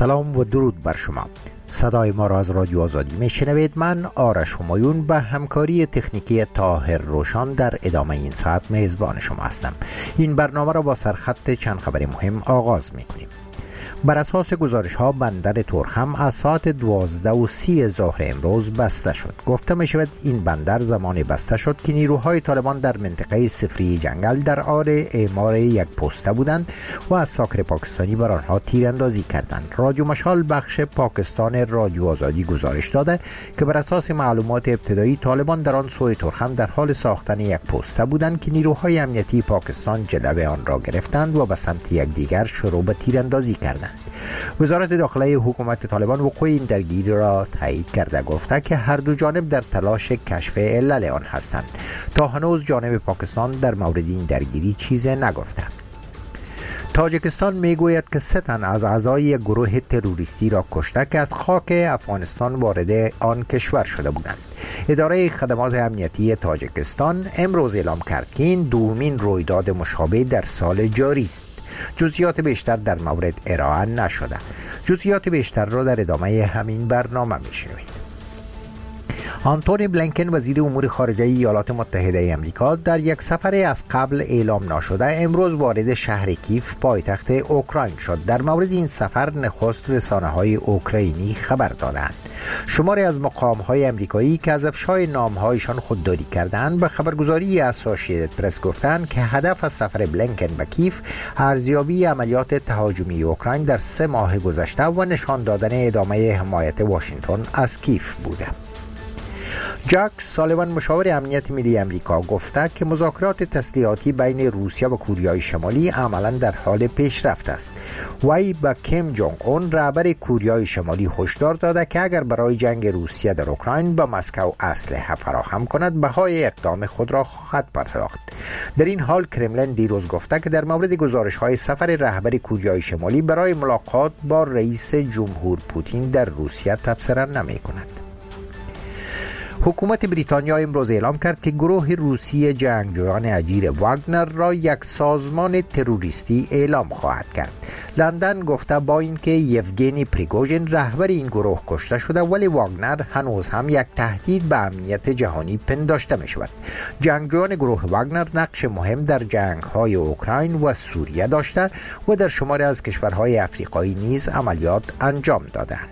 سلام و درود بر شما. صدای ما را از رادیو آزادی میشنوید. من آرش همایون به همکاری تکنیکی طاهر روشان در ادامه این ساعت میزبان شما هستم. این برنامه را با سرخط چند خبر مهم آغاز میکنیم. بر اساس گزارش ها بندر تورخم از ساعت 12:30 ظهر امروز بسته شد. گفته می شود این بندر زمان بسته شد که نیروهای طالبان در منطقه صفری جنگل در حال اعمار یک پسته بودند و از ساکر پاکستانی بر آنها تیراندازی کردند. رادیو مشال بخش پاکستان رادیو آزادی گزارش داده که بر اساس معلومات ابتدایی طالبان در آن سوی تورخم در حال ساختن یک پسته بودند که نیروهای امنیتی پاکستان جلوه آن را گرفتند و به سمت یکدیگر شروع به تیراندازی کردند. وزارت داخلی حکومت طالبان وقوع این درگیری را تایید کرده، گفته که هر دو جانب در تلاش کشف علل آن هستند. تا هنوز جانب پاکستان در مورد این درگیری چیزی نگفته. تاجیکستان میگوید که 3 تن از اعضای یک گروه تروریستی را کشته که از خاک افغانستان وارد آن کشور شده بودند. اداره خدمات امنیتی تاجیکستان امروز اعلام کرد که این دومین رویداد مشابه در سال جاری است. جزئیات بیشتر در مورد ارائه نشده. جزئیات بیشتر را در ادامه همین برنامه میشنوید. آنتونی بلینکن وزیر امور خارجه ایالات متحده آمریکا در یک سفر از قبل اعلام نشده امروز وارد شهر کیف پایتخت اوکراین شد. در مورد این سفر نخست رسانه‌های اوکراینی خبر دادند. شماری از مقام‌های آمریکایی که از افشای نام‌هایشان خودداری کردند به خبرگزاری اسوسییتد پرس گفتند که هدف از سفر بلینکن به کیف ارزیابی عملیات تهاجمی اوکراین در 3 ماه گذشته و نشان دادن ادامه حمایت واشنگتن از کیف بوده. جک سالیوان مشاور امنیت ملی آمریکا گفته که مذاکرات تسلیحاتی بین روسیه و کره شمالی عملاً در حال پیشرفت است. وی به کیم جونگ اون رهبر کره شمالی هشدار داده که اگر برای جنگ روسیه در اوکراین به مسکو اسلحه فراهم کند بهای اقدام خود را خواهد پرداخت. در این حال کرملین دیروز گفته که در مورد گزارش‌های سفر رهبر کره شمالی برای ملاقات با رئیس جمهور پوتین در روسیه تبصره نمی‌کند. حکومت بریتانیا امروز اعلام کرد که گروه روسی جنگجویان اجیر واگنر را یک سازمان تروریستی اعلام خواهد کرد. لندن گفته با اینکه یوگنی پریگوژین رهبر این گروه کشته شده ولی واگنر هنوز هم یک تهدید به امنیت جهانی پنداشته می شود. جنگجویان گروه واگنر نقش مهم در جنگ‌های اوکراین و سوریه داشته و در شماری از کشورهای افریقایی نیز عملیات انجام دادند.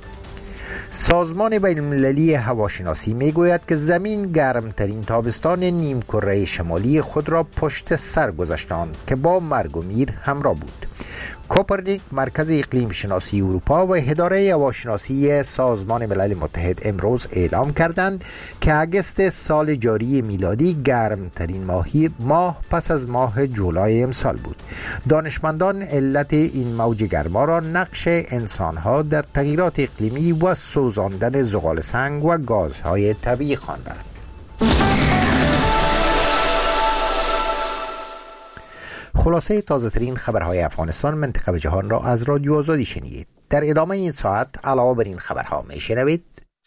سازمان بین‌المللی هواشناسی میگوید که زمین گرمترین تابستان نیمکره شمالی خود را پشت سر گذاشتند که با مرگ و میر همراه بود. کوپرنیک، مرکز اقلیم شناسی اروپا و اداره هواشناسی سازمان ملل متحد امروز اعلام کردند که اگست سال جاری میلادی گرمترین ماه پس از ماه جولای امسال بود. دانشمندان علت این موج گرما را نقش انسانها در تغییرات اقلیمی و سوزاندن زغال سنگ و گازهای طبیعی خواندند. خلاصه تازه ترین خبرهای افغانستان، منطقه و جهان را از رادیو آزادی شنیدید. در ادامه این ساعت علاوه بر این خبرها می شنوید: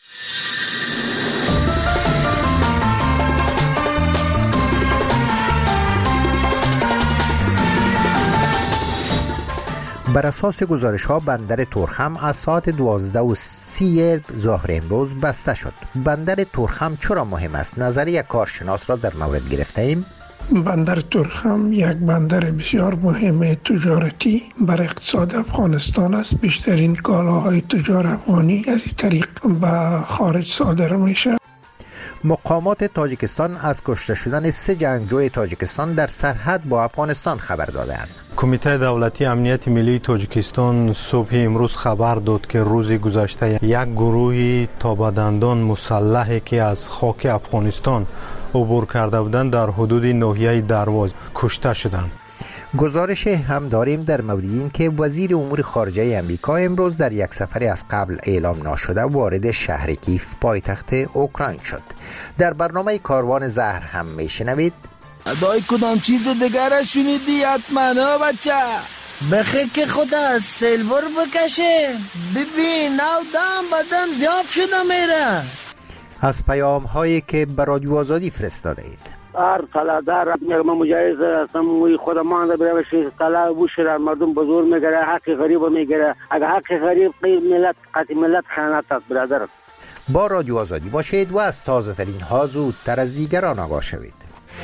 بر اساس گزارش ها بندر تورخم از ساعت 12:30 ظهر امروز بسته شد. بندر تورخم چرا مهم است؟ نظر یک کارشناس را در مورد گرفته ایم. بندر تورخم یک بندر بسیار مهم تجارتی بر اقتصاد افغانستان است. بیشترین کالاهای تجار افغانی از این طریق به خارج صادر میشه. مقامات تاجیکستان از کشته شدن 3 جنگجوی تاجیکستان در سرحد با افغانستان خبر دادند. کمیته دولتی امنیت ملی تاجیکستان صبح امروز خبر داد که روز گذشته یک گروه تا به دندان مسلحی که از خاک افغانستان عبور کرده بودند در حدود ناحیه درواز کشته شدند. گزارش هم داریم در مورد این که وزیر امور خارجه آمریکا امروز در یک سفر از قبل اعلام نشده وارد شهر کیف پایتخت اوکراین شد. در برنامه کاروان زهر هم میشنوید: ادای کدام چیز دیگر شنیدی حتما بچه؟ بخیر که خدا از سیلور بکشه. ببین نو دم بدن زیاف شده میره. از پیام هایی که به رادیو آزادی فرستاده اید. هر طلبدار من مجاز هستم خود مانده برای طلب بوشر مردم بزرگ میگیره، حق غریب میگیره. اگر حق غریب ملت قطع ملت خیانت است برادر. با رادیو آزادی باشید و از تازه ترین ها زودتر از دیگران آگاه شوید.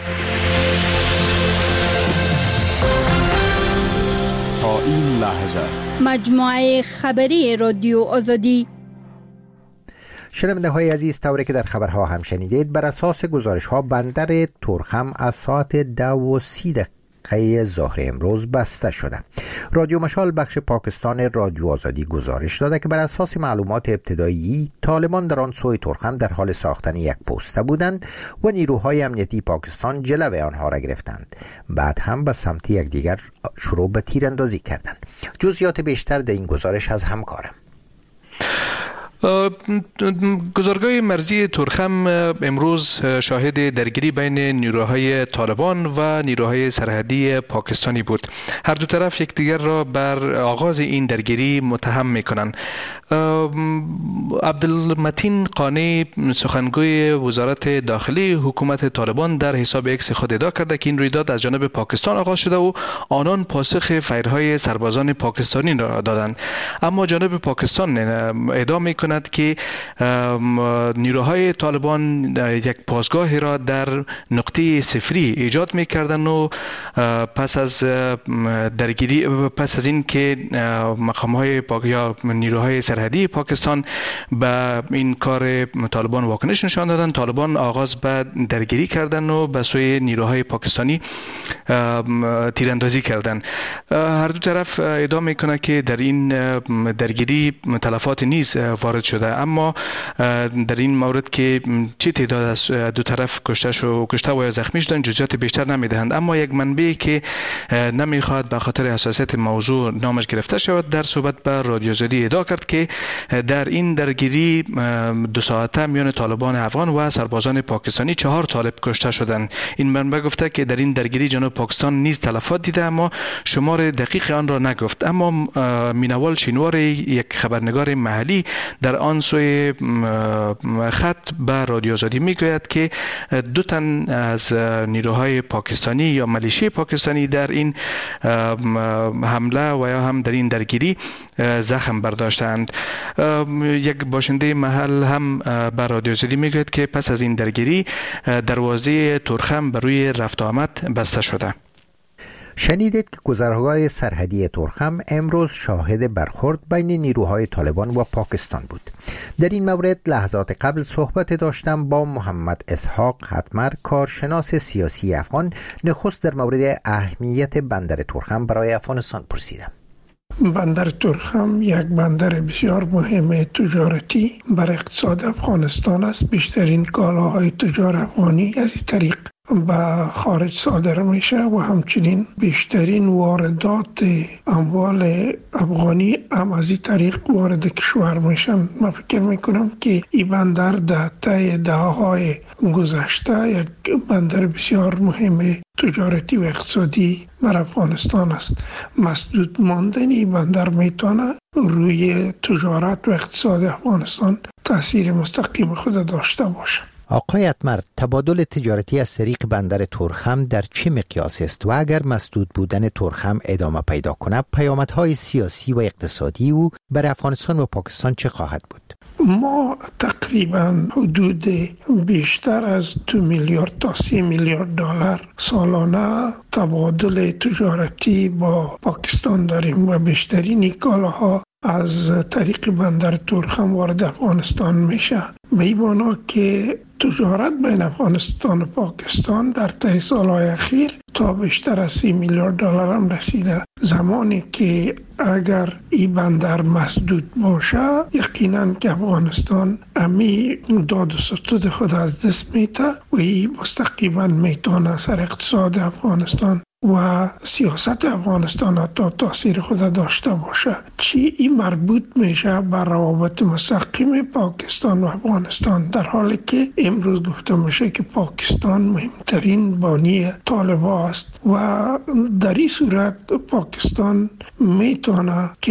تا این لحظه مجموعه خبری رادیو آزادی. شنونده های عزیز، طوری که در خبرها هم شنیدید، بر اساس گزارش ها بندر تورخم از ساعت 10:30 ظهر امروز بسته شده. رادیو مشال بخش پاکستان رادیو آزادی گزارش داده که بر اساس معلومات ابتدایی طالبان در آن سوی تورخم در حال ساختن یک پوسته بودند و نیروهای امنیتی پاکستان جلوه آنها را گرفتند. بعد هم به سمت یکدیگر شروع به تیراندازی کردند. جزئیات بیشتر در این گزارش از همکارم. گذرگاه مرزی تورخم امروز شاهد درگیری بین نیروهای طالبان و نیروهای سرحدی پاکستانی بود. هر دو طرف یکدیگر را بر آغاز این درگیری متهم می‌کنند. عبدالمتین قانی سخنگوی وزارت داخلی حکومت طالبان در حساب اکس خود ادعا کرده که این رویداد از جانب پاکستان آغاز شده و آنان پاسخ فایرهای سربازان پاکستانی را دادند. اما جانب پاکستان ادعا می‌کند که نیروهای طالبان یک پاسگاه را در نقطه صفری ایجاد می‌کردند و پس از این که مقام‌های یا نیروهای سرحدی پاکستان به این کار طالبان واکنش نشان دادند، طالبان آغاز به درگیری کردند و به سوی نیروهای پاکستانی تیراندازی کردند. هر دو طرف ادعا می‌کنند که در این درگیری تلفات نیز وارد شده، اما در این مورد که چه تعداد از دو طرف کشته و زخمی شدند جزئیات بیشتر نمیدهند. اما یک منبعی که نمیخواد به خاطر حساسیت موضوع نامش گرفته شود در صحبت با رادیو آزادی ادعا کرد که در این درگیری 2 ساعته میان طالبان افغان و سربازان پاکستانی 4 طالب کشته شدند. این منبع گفته که در این درگیری جنوب پاکستان نیز تلفات دیده اما شمار دقیق آن را نگفت. اما مینوال شینوار یک خبرنگار محلی در آن سوی خط به رادیو آزادی میگوید که 2 تن از نیروهای پاکستانی یا ملیشه پاکستانی در این حمله و یا هم در این درگیری زخم برداشتند. یک باشنده محل هم به رادیو آزادی میگوید که پس از این درگیری دروازه تورخم بر روی رفت و آمد بسته شده. شنیدید که گذرگاه سرحدی تورخم امروز شاهد برخورد بین نیروهای طالبان و پاکستان بود. در این مورد لحظات قبل صحبت داشتم با محمد اسحاق حتمر، کارشناس سیاسی افغان. نخست در مورد اهمیت بندر تورخم برای افغانستان پرسیدم. بندر تورخم یک بندر بسیار مهم تجارتی بر اقتصاد افغانستان است. بیشترین کالاهای تجار افغانی از این طریق به خارج صادر میشه و همچنین بیشترین واردات اموال افغانی هم از این طریق وارد کشور میشن. من فکر میکنم که این بندر در طی دهه‌های گذشته یک بندر بسیار مهم تجارتی و اقتصادی بر افغانستان است. مسدود ماندن این بندر میتونه روی تجارت و اقتصاد افغانستان تاثیر مستقیم خود داشته باشه. آقای حتمر، تبادل تجارتی از طریق بندر تورخم در چه مقیاس است و اگر مسدود بودن تورخم ادامه پیدا کنه پیامدهای سیاسی و اقتصادی او بر افغانستان و پاکستان چه خواهد بود؟ ما تقریبا حدود بیشتر از 2 میلیارد تا 3 میلیارد دلار سالانه تبادل تجارتی با پاکستان داریم و بیشترین کالاها از طریق بندر تورخم وارد افغانستان میشه. به این معنا که تجارت بین افغانستان و پاکستان در طی سالهای اخیر تا بیشتر از 30 میلیارد دلار هم رسیده. زمانی که اگر این بندر مسدود باشه یقینا که افغانستان امی داد و ستود خود از دست میته و این مستقیما میتونه سر اقتصاد افغانستان و سیاست افغانستان حتی تاثیر خود داشته باشه. چی این مربوط میشه بر روابط مستقیم پاکستان و افغانستان، در حالی که امروز گفته میشه که پاکستان مهمترین بانی طالبان است و در این صورت پاکستان میتونه که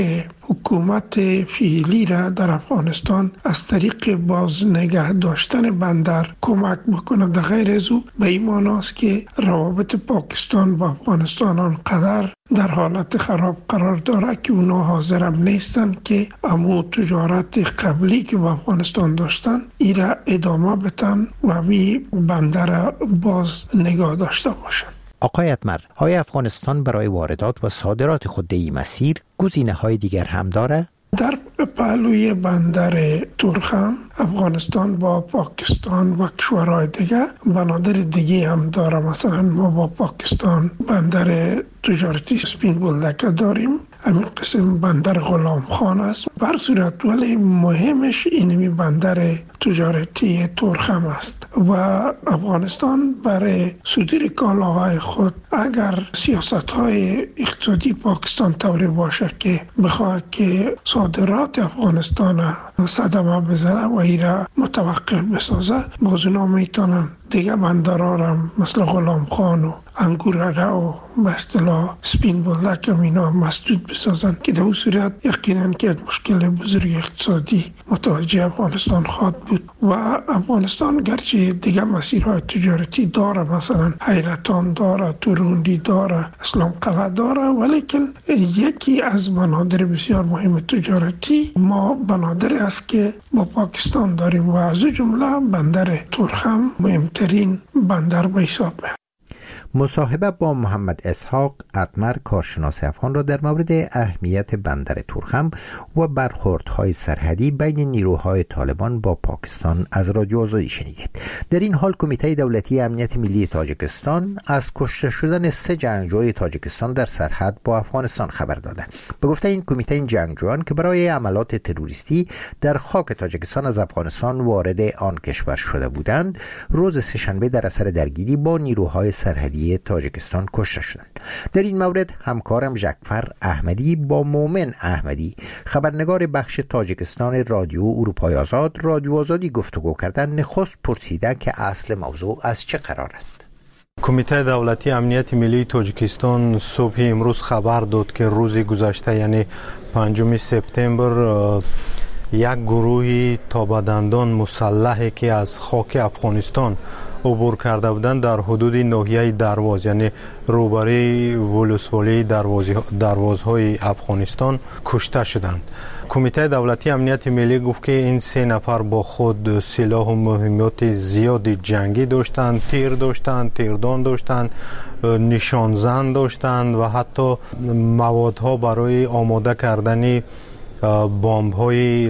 حکومت فعلی را در افغانستان از طریق باز نگه داشتن بندر کمک بکنه. در غیر از او به این معناست که روابط پاکستان و افغانستان آنقدر در حالت خراب قرار داره که اونا حاضرم نیستن که امو تجارت قبلی که با افغانستان داشتن ای را ادامه بتن و همین بندر باز نگاه داشته باشن. آقای اتمر، آیا افغانستان برای واردات و صادرات خود در این مسیر گزینه‌های دیگر هم داره؟ در پهلوی بندر تورخم افغانستان با پاکستان و کشورهای دیگه بنادر دیگه هم داره. مثلا ما با پاکستان بندر تجارتی سپین بولدک داریم، همین قسم بندر غلام خان است. بر صورت ولی مهمش اینمی بندر تجارتی تورخم است و افغانستان برای صدور کالاهای خود اگر سیاست‌های اقتصادی پاکستان طوری باشه که بخواد که صادرات افغانستان صدمه بزنه و ایرا متوقف بسازه، باز اونا میتونن دیگه بندرها را مثل غلام خان و انگورده و به اصطلاح سپین بولدک هم اینا مسدود بسازن که در اون صورت یقینا که یک مشکل بزرگ اقتصادی متوجه افغانستان خواهد بود. و افغانستان گرچه دیگه مسیرهای تجارتی داره، مثلا حیرتان داره، توروندی داره، اسلام قلعه داره، ولیکن یکی از بنادر بسیار مهم تجارتی ما بنادر است که با پاکستان داریم و از جمله بندر تورخم مهمترین بندر به حساب میاد. مصاحبه با محمد اسحاق اتمر، کارشناس افغان را در مورد اهمیت بندر تورخم و برخوردهای سرحدی بین نیروهای طالبان با پاکستان از رادیو آزادی شنیدید. در این حال کمیته دولتی امنیت ملی تاجیکستان از کشته شدن 3 جنگجوی تاجیکستان در سرحد با افغانستان خبر داده. به گفته این کمیته، این جنگجویان که برای عملات تروریستی در خاک تاجیکستان از افغانستان وارد آن کشور شده بودند، روز سه‌شنبه در اثر درگیری با نیروهای سرحدی تاجیکستان کشته شدند. در این مورد همکارم جعفر احمدی با مومن احمدی، خبرنگار بخش تاجیکستان رادیو اروپای آزاد، رادیو آزادی گفتگو کردن. نخست پرسیده که اصل موضوع از چه قرار است. کمیته دولتی امنیت ملی تاجیکستان صبح امروز خبر داد که روز گذشته یعنی 5 سپتامبر یک گروهی تابدندان مسلحی که از خاک افغانستان عبور کرده بودند در حدود ناحیه درواز یعنی روبروی ولسوالی دروازهای افغانستان کشته شدند. کمیته دولتی امنیت ملی گفت که این 3 نفر با خود سلاح و مهمات زیاد جنگی داشتند، تیر داشتند، تیردان داشتند، نشانزن داشتند و حتی موادها برای آماده کردن بمب های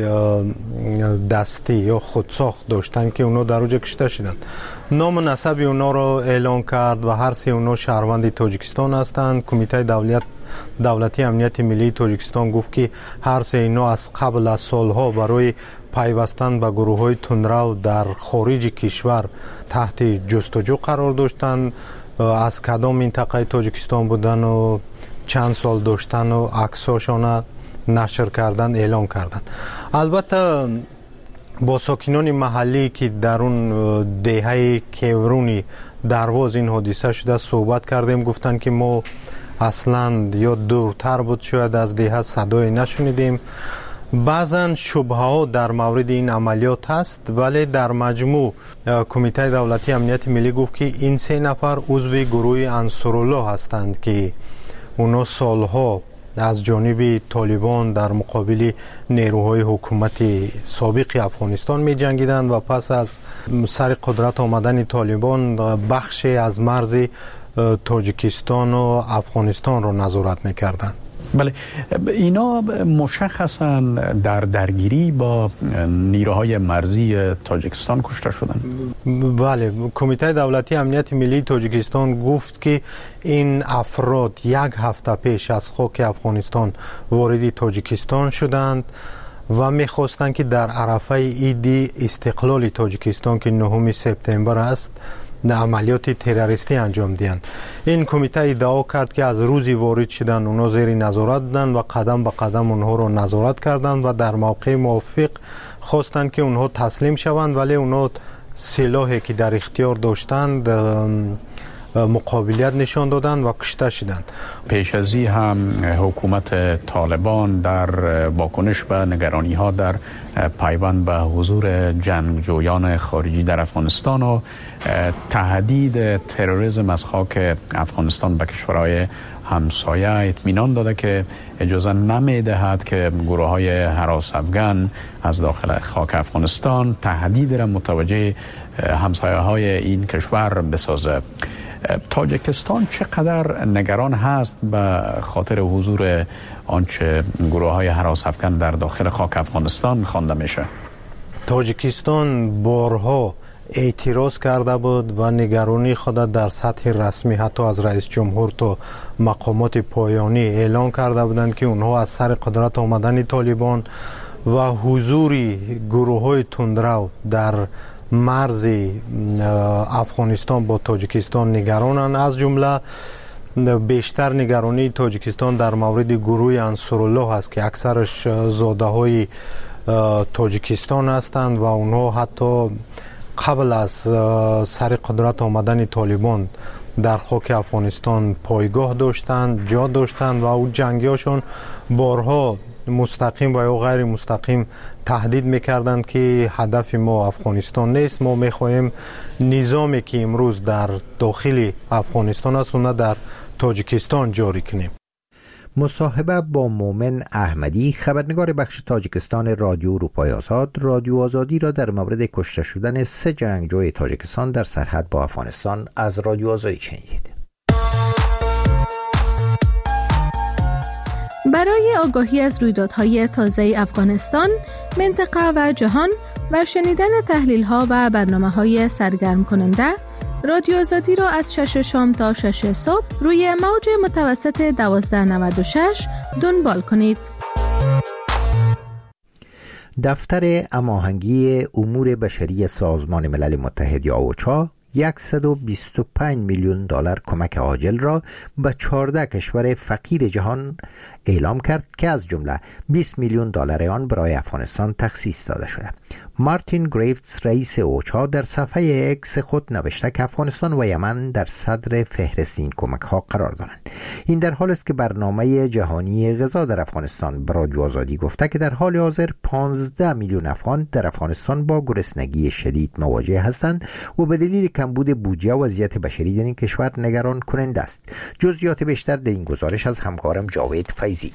دستی یا خودساخت داشتند که اونا در اوج کشته شدند. نام نسب اونا را اعلان کرد و هر 3 اونا شهروند تاجیکستان هستند. کمیته دولتی امنیت ملی تاجیکستان گفت که هر 3 اینا از قبل از سالها برای پیوستن به گروه های تندرو در خارج کشور تحت جستجو قرار داشتند، از کدام منطقه تاجیکستان بودن و چند سال داشتن و عکساشان نشر کردن، اعلان کردن. البته با ساکنان محلی که در اون دهه کیورونی درواز این حادثه شده صحبت کردیم، گفتن که ما اصلا یا دورتر بود شاید از دهه صدای نشنیدیم. بعضا شبهه ها در مورد این عملیات هست، ولی در مجموع کمیته دولتی امنیت ملی گفت که این 3 نفر عضو گروه انصارالله هستند که اونا سالها از جانب طالبان در مقابل نیروهای حکومت سابق افغانستان می جنگیدند و پس از سر قدرت آمدن طالبان بخشی از مرز تاجیکستان و افغانستان را نظارت می کردند. بله، اینا مشخصا در درگیری با نیروهای مرزی تاجیکستان کشته شدند. بله، کمیته دولتی امنیت ملی تاجیکستان گفت که این افراد 1 هفته پیش از خاک افغانستان وارد تاجیکستان شدند و می‌خواستند که در عرفه عید استقلال تاجیکستان که 9 سپتامبر است عملیات تروریستی انجام دهند. این کمیته ادعا کرد که از روزی وارد شدن اونا زیر نظارت بودند و قدم به قدم اونها رو نظارت کردند و در موقع موافق خواستند که اونها تسلیم شوند، ولی اونها سلاحی که در اختیار داشتند مقابلیت نشان دادند و کشته شدند. پیش از این هم حکومت طالبان در واکنش به نگرانی ها در پیوند به حضور جنگجویان خارجی در افغانستان و تهدید تروریسم از خاک افغانستان به کشورهای همسایه اطمینان داده که اجازه نمیدهد که گروه های هراس افغان از داخل خاک افغانستان تهدید را متوجه همسایه های این کشور بسازه. تاجیکستان چقدر نگران هست به خاطر حضور آنچه گروه های هراس افغان در داخل خاک افغانستان خوانده میشه؟ تاجیکستان بارها اعتراض کرده بود و نگرانی خود در سطح رسمی حتی از رئیس جمهور تا مقامات پایانی اعلان کرده بودند که اونها از سر قدرت آمدن طالبان و حضور گروه های تندرو در مرز افغانستان با تاجیکستان نگرانند. از جمله بیشتر نگرانی تاجیکستان در مورد گروه انصارالله است که اکثرش زاده های تاجیکستان هستند و اونها حتی قبل از سر قدرت آمدن طالبان در خاک افغانستان پایگاه داشتند، جا داشتند و او جنگیاشون بارها مستقیم و یا غیر مستقیم تهدید میکردند که هدف ما افغانستان نیست، ما میخواهیم نظامی که امروز در داخل افغانستان است و نه در تاجیکستان جاری کنیم. مصاحبه با مومن احمدی، خبرنگار بخش تاجیکستان رادیو اروپای آزاد، رادیو آزادی را در مورد کشته شدن 3 جنگجوی تاجیکستان در سرحد با افغانستان از رادیو آزادی شنیدید. برای آگاهی از رویدادهای تازه افغانستان، منطقه و جهان و شنیدن تحلیل‌ها و برنامه‌های سرگرم کننده، رادیو آزادی را از 6 شام تا 6 صبح روی موج متوسط 1296 دنبال کنید. دفتر هماهنگی امور بشری سازمان ملل متحد یا اوچا 125 میلیون دلار کمک عاجل را به 14 کشور فقیر جهان اعلام کرد که از جمله 20 میلیون دلار آن برای افغانستان تخصیص داده شده. مارتین گریفتس رئیس اوچا در صفحه اکس خود نوشته که افغانستان و یمن در صدر فهرست این کمک ها قرار دارند. این در حال است که برنامه جهانی غذا در افغانستان به رادیو آزادی گفته که در حال حاضر 15 میلیون افغان در افغانستان با گرسنگی شدید مواجه هستند و به دلیل کمبود بودجه و وضعیت بشری در این کشور نگران کننده است. جزئیات بیشتر در این گزارش از همکارم جاوید فیضی.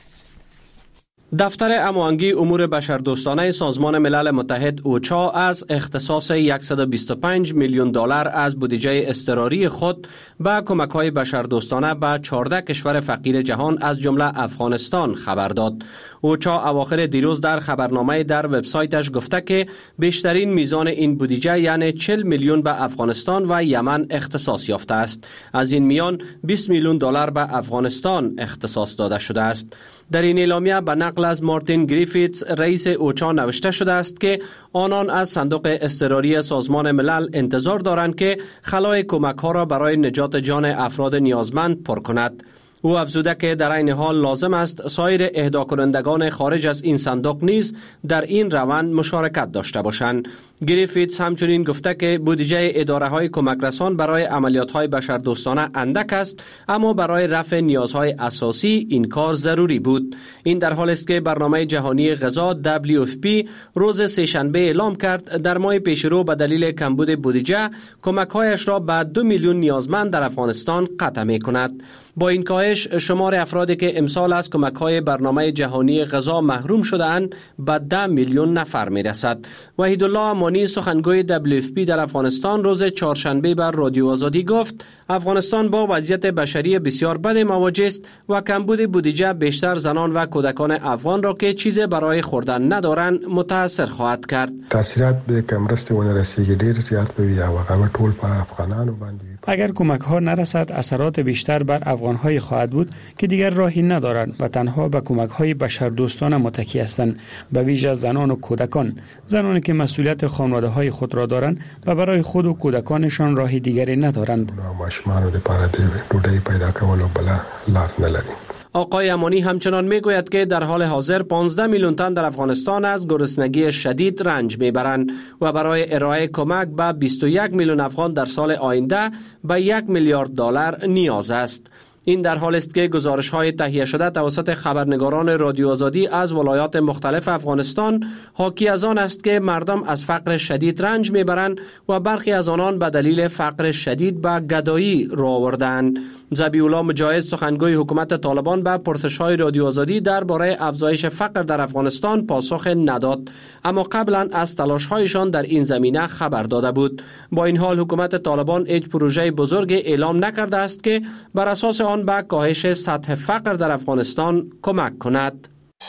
دفتر هماهنگی امور بشردوستانه سازمان ملل متحد اوچا از اختصاص 125 میلیون دلار از بودجه اضطراری خود به کمک‌های بشردوستانه به 14 کشور فقیر جهان از جمله افغانستان خبر داد. اوچا اواخر دیروز در خبرنامه در وبسایتش گفته که بیشترین میزان این بودجه یعنی 40 میلیون به افغانستان و یمن اختصاص یافته است. از این میان 20 میلیون دلار به افغانستان اختصاص داده شده است. در این اعلامیه به نقل از مارتین گریفتس رئیس اوچا نوشته شده است که آنان از صندوق اضطراری سازمان ملل انتظار دارند که خلای کمک ها را برای نجات جان افراد نیازمند پر کند. او افزوده که در این حال لازم است سایر اهدا کنندگان خارج از این صندوق نیز در این روند مشارکت داشته باشند. گریفتس همچنین گفته که بودجه اداره های کمک رسان برای عملیات های بشردوستانه اندک است، اما برای رفع نیازهای اساسی این کار ضروری بود. این در حال است که برنامه جهانی غذا WFP روز سه‌شنبه اعلام کرد در ماه پیشرو به دلیل کمبود بودجه کمک هایش را به 2 میلیون نیازمند در افغانستان قطع می کند. با این کاهش شمار افرادی که امسال از کمک‌های برنامه جهانی غذا محروم شده‌اند به 10 میلیون نفر می‌رسد. وحیدالله امانی سخنگوی WFP در افغانستان روز چهارشنبه بر رادیو آزادی گفت افغانستان با وضعیت بشری بسیار بد مواجه است و کمبود بودجه بیشتر زنان و کودکان افغان را که چیز برای خوردن ندارند متاثر خواهد کرد. تاثیرات به کمرست ونرسیږي ډیر زیات به وي او هغه ټول په افغانانو باندې. اگر کمک ها نرسد اثرات بیشتر بر افغان های خواهد بود که دیگر راهی ندارند و تنها به کمک های بشردوستانه متکی هستند، به ویژه زنان و کودکان، زنانی که مسئولیت خانواده های خود را دارند و برای خود و کودکانشان راه دیگری ندارند. ماشومان د پاره د ډوډۍ پیدا کولو بل لار نه لري. آقای امانی همچنان میگوید که در حال حاضر 15 میلیون تن در افغانستان از گرسنگی شدید رنج میبرند و برای ارائه کمک به 21 میلیون افغان در سال آینده به 1 میلیارد دلار نیاز است. این در حالی است که گزارش‌های تهیه شده توسط خبرنگاران رادیو آزادی از ولایات مختلف افغانستان حاکی از آن است که مردم از فقر شدید رنج میبرند و برخی از آنان به دلیل فقر شدید به گدایی رو آوردند. ذبیح‌الله مجاهد سخنگوی حکومت طالبان به پرسش‌های رادیو آزادی درباره افزایش فقر در افغانستان پاسخ نداد، اما قبلا از تلاش‌هایشان در این زمینه خبر داده بود. با این حال حکومت طالبان هیچ پروژه بزرگ اعلام نکرده است که بر اساس آن به کاهش سطح فقر در افغانستان کمک کند.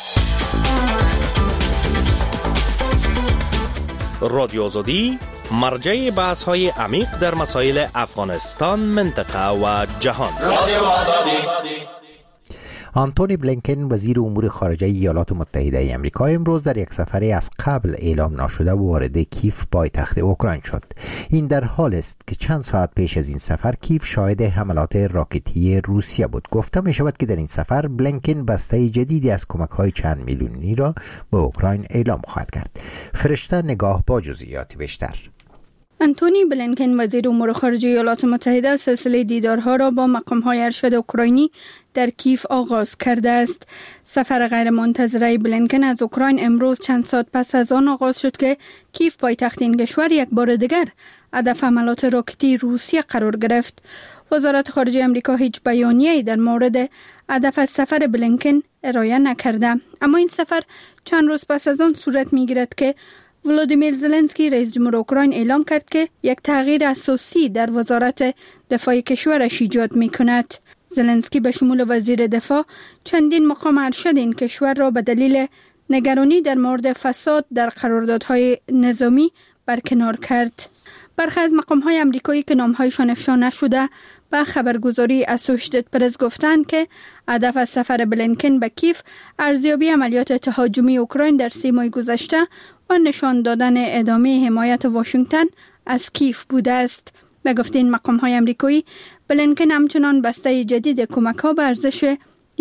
رادیو آزادی مرجع بحث‌های عمیق در مسائل افغانستان، منطقه و جهان. رادیو آزادی. آنتونی بلینکن وزیر امور خارجه ایالات متحده آمریکا امروز در یک سفری از قبل اعلام نشده وارد کیف پایتخت اوکراین شد. این در حال است که چند ساعت پیش از این سفر کیف شاهد حملات راکتی روسیه بود. گفته می شود که در این سفر بلینکن بسته جدیدی از کمک‌های چند میلیونی را به اوکراین اعلام خواهد کرد. فرشته نگاه با جزئیات بیشتر. آنتونی بلینکن وزیر امور خارجه ایالات متحده سلسله دیدارها را با مقام‌های ارشد اوکراینی در کیف آغاز کرده است. سفر غیرمنتظره بلینکن از اوکراین امروز چند ساعت پس از آن آغاز شد که کیف پایتخت این کشور یک بار دیگر هدف حملات راکتی روسیه قرار گرفت. وزارت خارجه آمریکا هیچ بیانیه‌ای در مورد هدف از سفر بلینکن ارائه نکرده، اما این سفر چند روز پس از آن صورت می‌گیرد که ولودیمیر زلنسکی رئیس جمهور اوکراین اعلام کرد که یک تغییر اساسی در وزارت دفاع کشورش ایجاد می‌کند. زلنسکی به شمول وزیر دفاع چندین مقام ارشد این کشور را به دلیل نگرانی در مورد فساد در قراردادهای نظامی برکنار کرد. برخی از مقام‌های آمریکایی که نام‌هایشان افشا نشده به خبرگزاری اسوشیتد پرس گفتند که هدف از سفر بلینکن به کیف ارزیابی عملیات تهاجمی اوکراین در 3 ماه گذشته و نشان دادن ادامه حمایت واشنگتن از کیف بوده است. به گفته این مقام‌های آمریکایی، بلینکن همچنان بسته جدید کمک‌ها به ارزش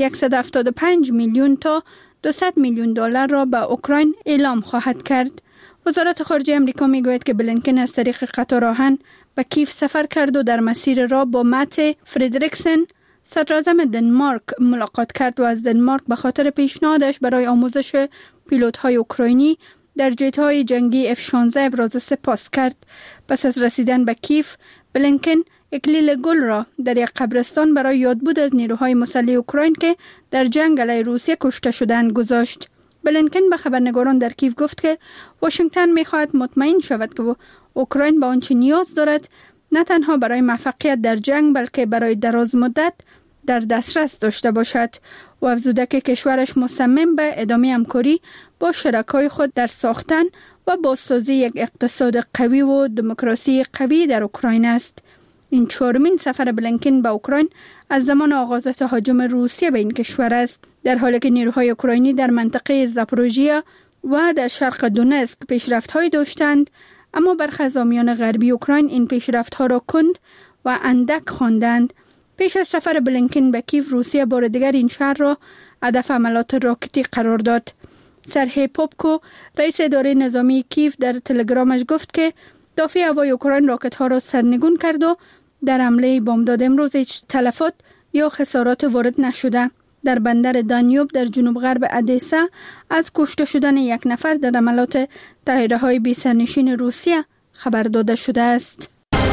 175 میلیون تا 200 میلیون دلار را به اوکراین اعلام خواهد کرد. وزارت خارجه آمریکا میگوید که بلینکن از طریق قطار آهن به کیف سفر کرد و در مسیر را با مت فردریکسن صدراعظم دنمارک ملاقات کرد و از دنمارک به خاطر پیشنهادش برای آموزش پیلوت‌های اوکراینی در جت‌های جنگی F-16 ابراز سپاس کرد. پس از رسیدن به کیف، بلینکن اکلیل گل را در یک قبرستان برای یادبود از نیروهای مسلح اوکراین که در جنگ علیه روسیه کشته شدند گذاشت. بلینکن به خبرنگاران در کیف گفت که واشنگتن می‌خواهد مطمئن شود که اوکراین با آنچه نیاز دارد نه تنها برای موفقیت در جنگ بلکه برای دراز مدت در دسترس داشته باشد و افزوده که کشورش مصمم به ادامه همکاری با شرکای خود در ساختن و بازسازی یک اقتصاد قوی و دموکراسی قوی در اوکراین است. این 4مین سفر بلینکن به اوکراین از زمان آغاز تهاجم روسیه به این کشور است، در حالی که نیروهای اوکراینی در منطقه زاپوروژیا و در شرق دونتسک پیشرفت‌هایی داشتند، اما برخی از حامیان غربی اوکراین این پیشرفت‌ها را کند و اندک خواندند. پیش از سفر بلینکن به کیف، روسیه بار دیگر این شهر را هدف حملات راکتی قرار داد. سرهی پوپکو، رئیس اداره نظامی کیف، در تلگرامش گفت که دافع هوای اوکراین راکت‌ها را سرنگون کرد و در حمله بامداد امروز هیچ تلفات یا خسارات وارد نشده. در بندر دانیوب در جنوب غرب ادیسا از کشته شدن یک نفر در حملات طیاره‌های بی سرنشین روسیه خبر داده شده است.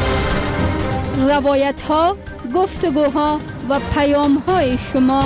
روایت‌ها، گفتگوها و پیام‌های شما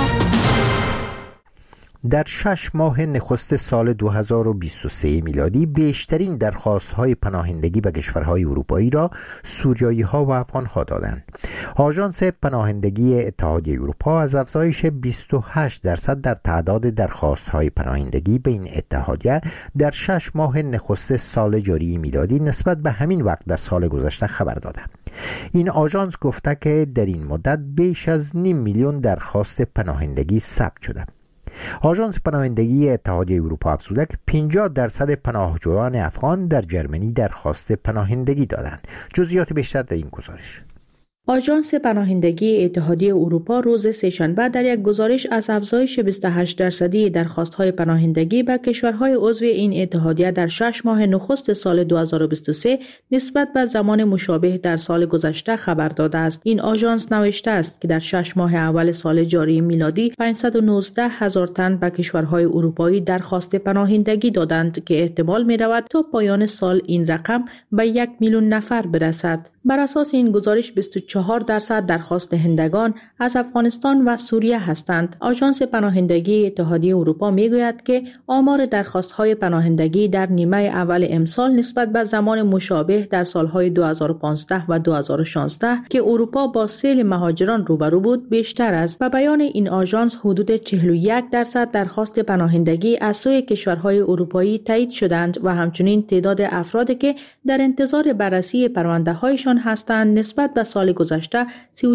در 6 ماه نخست سال 2023 میلادی بیشترین درخواست‌های پناهندگی به کشورهای اروپایی را سوریایی‌ها و افغان‌ها دادند. آژانس پناهندگی اتحادیه اروپا از افزایش 28% در تعداد درخواست‌های پناهندگی به این اتحادیه در 6 ماه نخست سال جاری میلادی نسبت به همین وقت در سال گذشته خبر داده. این آژانس گفته که در این مدت بیش از 500,000 درخواست پناهندگی ثبت شده. آژانس پناهندگی اتحادیه اروپا افزوده که 50% پناهجویان افغان در جرمنی درخواست پناهندگی دادند. جزئیات بیشتر در این گزارش. آژانس پناهندگی اتحادیه اروپا روز سه‌شنبه در یک گزارش از افزایش 28% درخواست‌های پناهندگی به کشورهای عضو این اتحادیه در 6 ماه نخست سال 2023 نسبت به زمان مشابه در سال گذشته خبر داده است. این آژانس نوشته است که در 6 ماه اول سال جاری میلادی 519,000 تن به کشورهای اروپایی درخواست پناهندگی دادند که احتمال می‌رود تا پایان سال این رقم به 1 میلیون نفر برسد. بر اساس این گزارش 24% درخواست دهندگان از افغانستان و سوریه هستند. آژانس پناهندگی اتحادیه اروپا میگوید که آمار درخواست‌های پناهندگی در نیمه اول امسال نسبت به زمان مشابه در سال‌های 2015 و 2016 که اروپا با سیل مهاجران روبرو بود بیشتر است. به بیان این آژانس حدود 41% درخواست پناهندگی از سوی کشورهای اروپایی تایید شدند و همچنین تعداد افرادی که در انتظار بررسی پرونده‌هایشان هستند نسبت به سال گذشته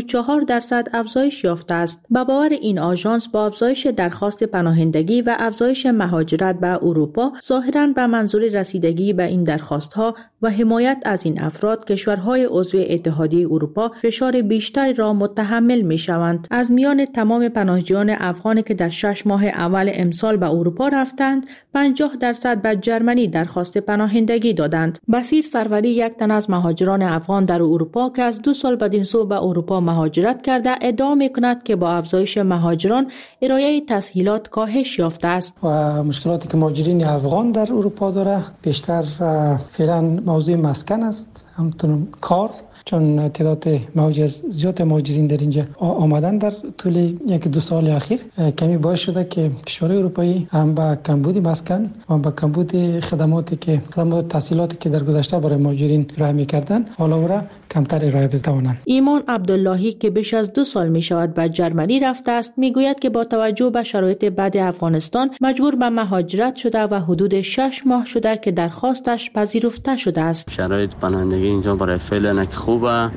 34% افزایش یافته است. به باور این آژانس با افزایش درخواست پناهندگی و افزایش مهاجرت به اروپا ظاهراً به منظور رسیدگی به این درخواست‌ها و حمایت از این افراد کشورهای عضو اتحادیه اروپا فشار بیشتری را متحمل می‌شوند. از میان تمام پناهجویان افغانی که در 6 ماه اول امسال به اروپا رفتند 50% به جرمنی درخواست پناهندگی دادند. بصیر سروری یک تن از مهاجران افغان در اروپا که از 2 سال بدین سو به اروپا مهاجرت کرده ادعا می‌کند که با افزایش مهاجران ارائه تسهیلات کاهش یافته است و مشکلاتی که مهاجرین افغان در اروپا داره بیشتر فعلا موضوع مسکن است، همچنین کار، چون تعداد زیاد مهاجرین در اینجا آمدن در طول 1-2 سال اخیر کمی باعث شده که کشورهای اروپایی هم با کمبود مسکن و با کمبود خدمات تسهیلاتی که در گذشته برای مهاجرین ارائه می‌کردن حالا کمتر ارائه بتوانند. ایمان عبداللهی که بیش از 2 سال می شود به جرمنی رفته است میگوید که با توجه به شرایط بد افغانستان مجبور به مهاجرت شده و حدود 6 ماه شده که درخواستش پذیرفته شده است. شرایط پناهندگی اینجا برای فعلا خوبه.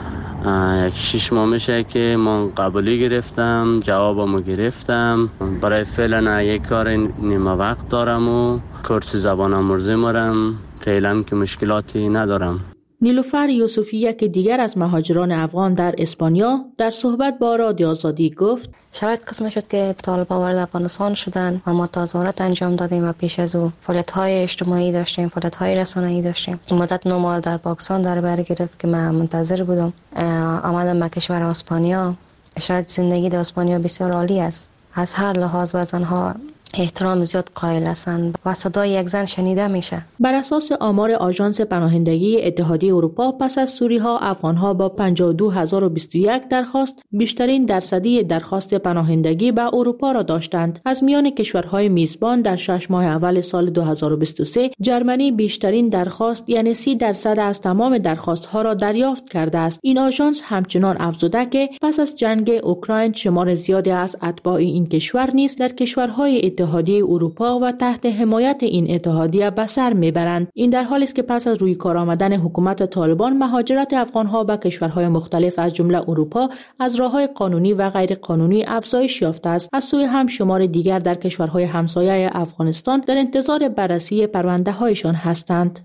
6 ماه میشه که من قبولی گرفتم، جوابمو گرفتم. برای فعلا یک کار نیمه وقت دارم و کورس زبان آموزی میرم. فعلا که مشکلاتی ندارم. نیلوفر یوسفی که دیگر از مهاجران افغان در اسپانیا در صحبت با رادیو آزادی گفت شرایط قسم شد که طالبان وارد افغانستان شدن و ما تظاهرات انجام دادیم و پیش از او فعالیت‌های اجتماعی داشتیم، فعالیت‌های رسانه‌ای داشتیم. این مدت 9 ماه در پاکستان در بر گرفت که من منتظر بودم. آمدم به کشور اسپانیا. شرایط زندگی در اسپانیا بسیار عالی است. از هر لحاظ و زنها احترام زیاد قائل هستند و صدای یک زن شنیده میشه. بر اساس آمار آژانس پناهندگی اتحادیه اروپا پس از سوری‌ها افغان‌ها با 52,021 درخواست بیشترین درصدی درخواست پناهندگی به اروپا را داشتند. از میان کشورهای میزبان در 6 ماه اول سال 2023 جرمنی بیشترین درخواست یعنی 30% از تمام درخواست‌ها را دریافت کرده است. این آژانس همچنان افزوده که پس از جنگ اوکراین شمار زیادی از اتباع این کشور نیز در کشورهای اتحادیه اروپا و تحت حمایت این اتحادیه به سر میبرند. این در حالی است که پس از روی کار آمدن حکومت طالبان مهاجرت افغانها به کشورهای مختلف از جمله اروپا از راه‌های قانونی و غیر قانونی افزایش یافته است. از سوی هم شمار دیگر در کشورهای همسایه افغانستان در انتظار بررسی پرونده‌هایشان هستند.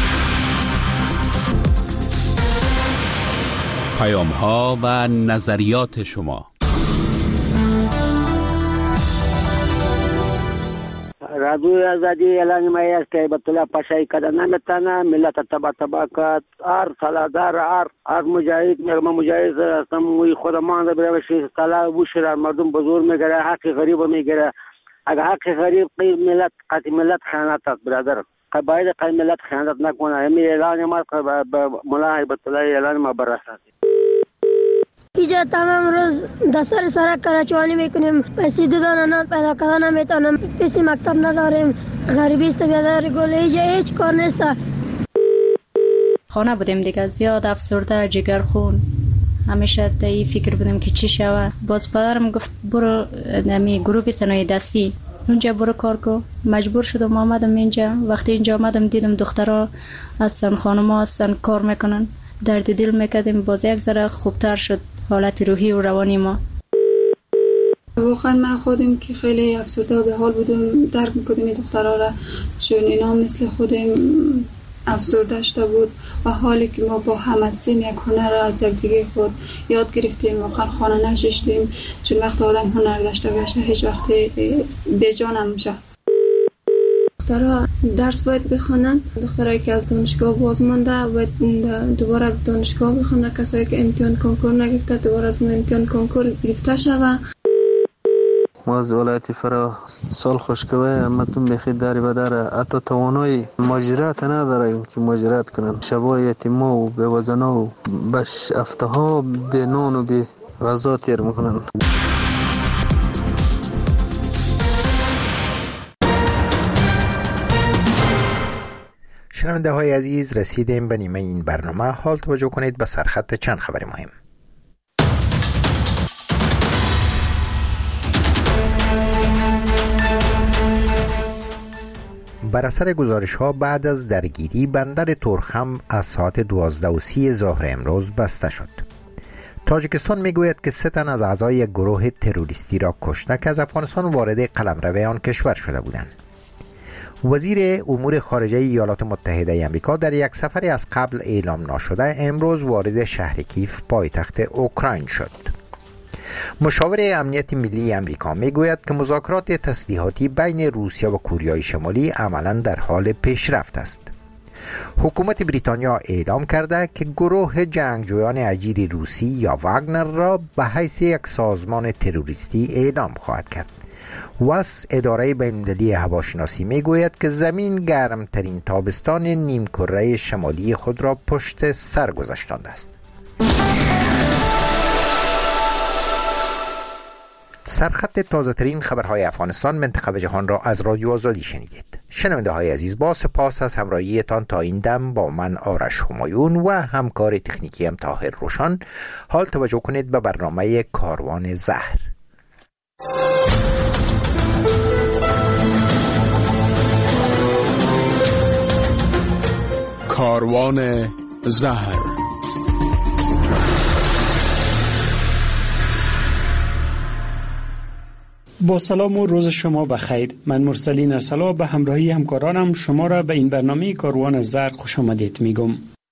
پیام‌ها و نظریات شما. رادیوی آزادی اعلان می است که به طلب پاشای کردن نمیتونه، ملت تباه کرد. هر سالادار هر مجاهد مجاهد هستم موی خود ما برای شیء طلا بوشرا مردم بزرگ میگیره، حق غریب میگیره. اگر حق غریب ملت قطع ملت خیانت است برادر. باید قطع ملت خیانت نکنه. همین اعلان ما به ملا هیبت الله اعلان ما بررسد. اینجا تمام روز دستر سرک کراچوانی میکنیم، پیسی دادن پیدا کردن نمیتونم، پیسی مکتب نداریم، غریبی است بیادر گله اینجا هیچ کار نیست. خانه بودیم دیگه، زیاد افسرده، جگر خون، همیشه تایی فکر بودیم که چی شود. باز پدرم گفت برو نمی گروه صنایع دستی اونجا برو کار کو. مجبور شدم آمدم اینجا. وقتی اینجا آمدم دیدم دخترها هستن، خانم‌ها هستن کار میکنن، درد دل میکردیم. باز یک ذره خوبتر شد حالت روحی و روانی ما. واقعا من خودم که خیلی افسرده و به حال بودم، درک میکردم این دخترها را، چون اینا مثل خودم افسرده شده بود و حالی که ما با هم هستیم یک هنر را از یکدیگه خود یاد گرفتیم، واقعا خانه نشستیم، چون وقت آدم هنر داشته باشه هیچ وقت بی‌جان نمیشه. دخترها درس باید بخونن، دخترایی که از دانشگاه باز مانده باید دوباره دانشگاه بخونن، کسایی که امتحان کنکور نگرفته دوباره از امتحان کنکور گرفته شوه. ما از ولایت فرا سال خوشکوه مردم بخید داری و داره، حتی توانای ماجرات نداره که ماجرات کنن. شبای یتیما و بیوزنا و بش افتها به نان و به غذا تیر میکنن. شنونده های عزیز، رسیدیم به نیمه این برنامه. حال توجه کنید به سرخط چند خبر مهم. بر اثر گزارش ها بعد از درگیری بندر ترخم از ساعت 12:30 ظهر امروز بسته شد. تاجیکستان میگوید که 3 تن از اعضای یک گروه تروریستی را کشته که از افغانستان وارد قلمرو آن کشور شده بودند. وزیر امور خارجه ایالات متحده آمریکا در یک سفری از قبل اعلام ناشده امروز وارد شهر کیف پایتخت اوکراین شد. مشاور امنیت ملی آمریکا میگوید که مذاکرات تسلیحاتی بین روسیه و کره شمالی عملاً در حال پیشرفت است. حکومت بریتانیا اعلام کرده که گروه جنگجویان اجیر روسی یا واگنر را به حیث یک سازمان تروریستی اعلام خواهد کرد. واس اداره بین‌المللی هواشناسی میگوید که زمین گرمترین تابستان نیمکره شمالی خود را پشت سر گذاشته است. سرخط تازه ترین خبرهای افغانستان، منطقه و جهان را از رادیو آزادی شنیدید. شنونده های عزیز، با سپاس از همراهیتان تا این دم با من آرش همایون و همکار تکنیکی طاهر روشان. حال توجه کنید به برنامه کاروان زهر. کاروان زهر. با سلام و روز شما بخیر. من مرسلین ارسلا به همراهی همکارانم شما را به این برنامه کاروان زهر خوش آمدید میگم.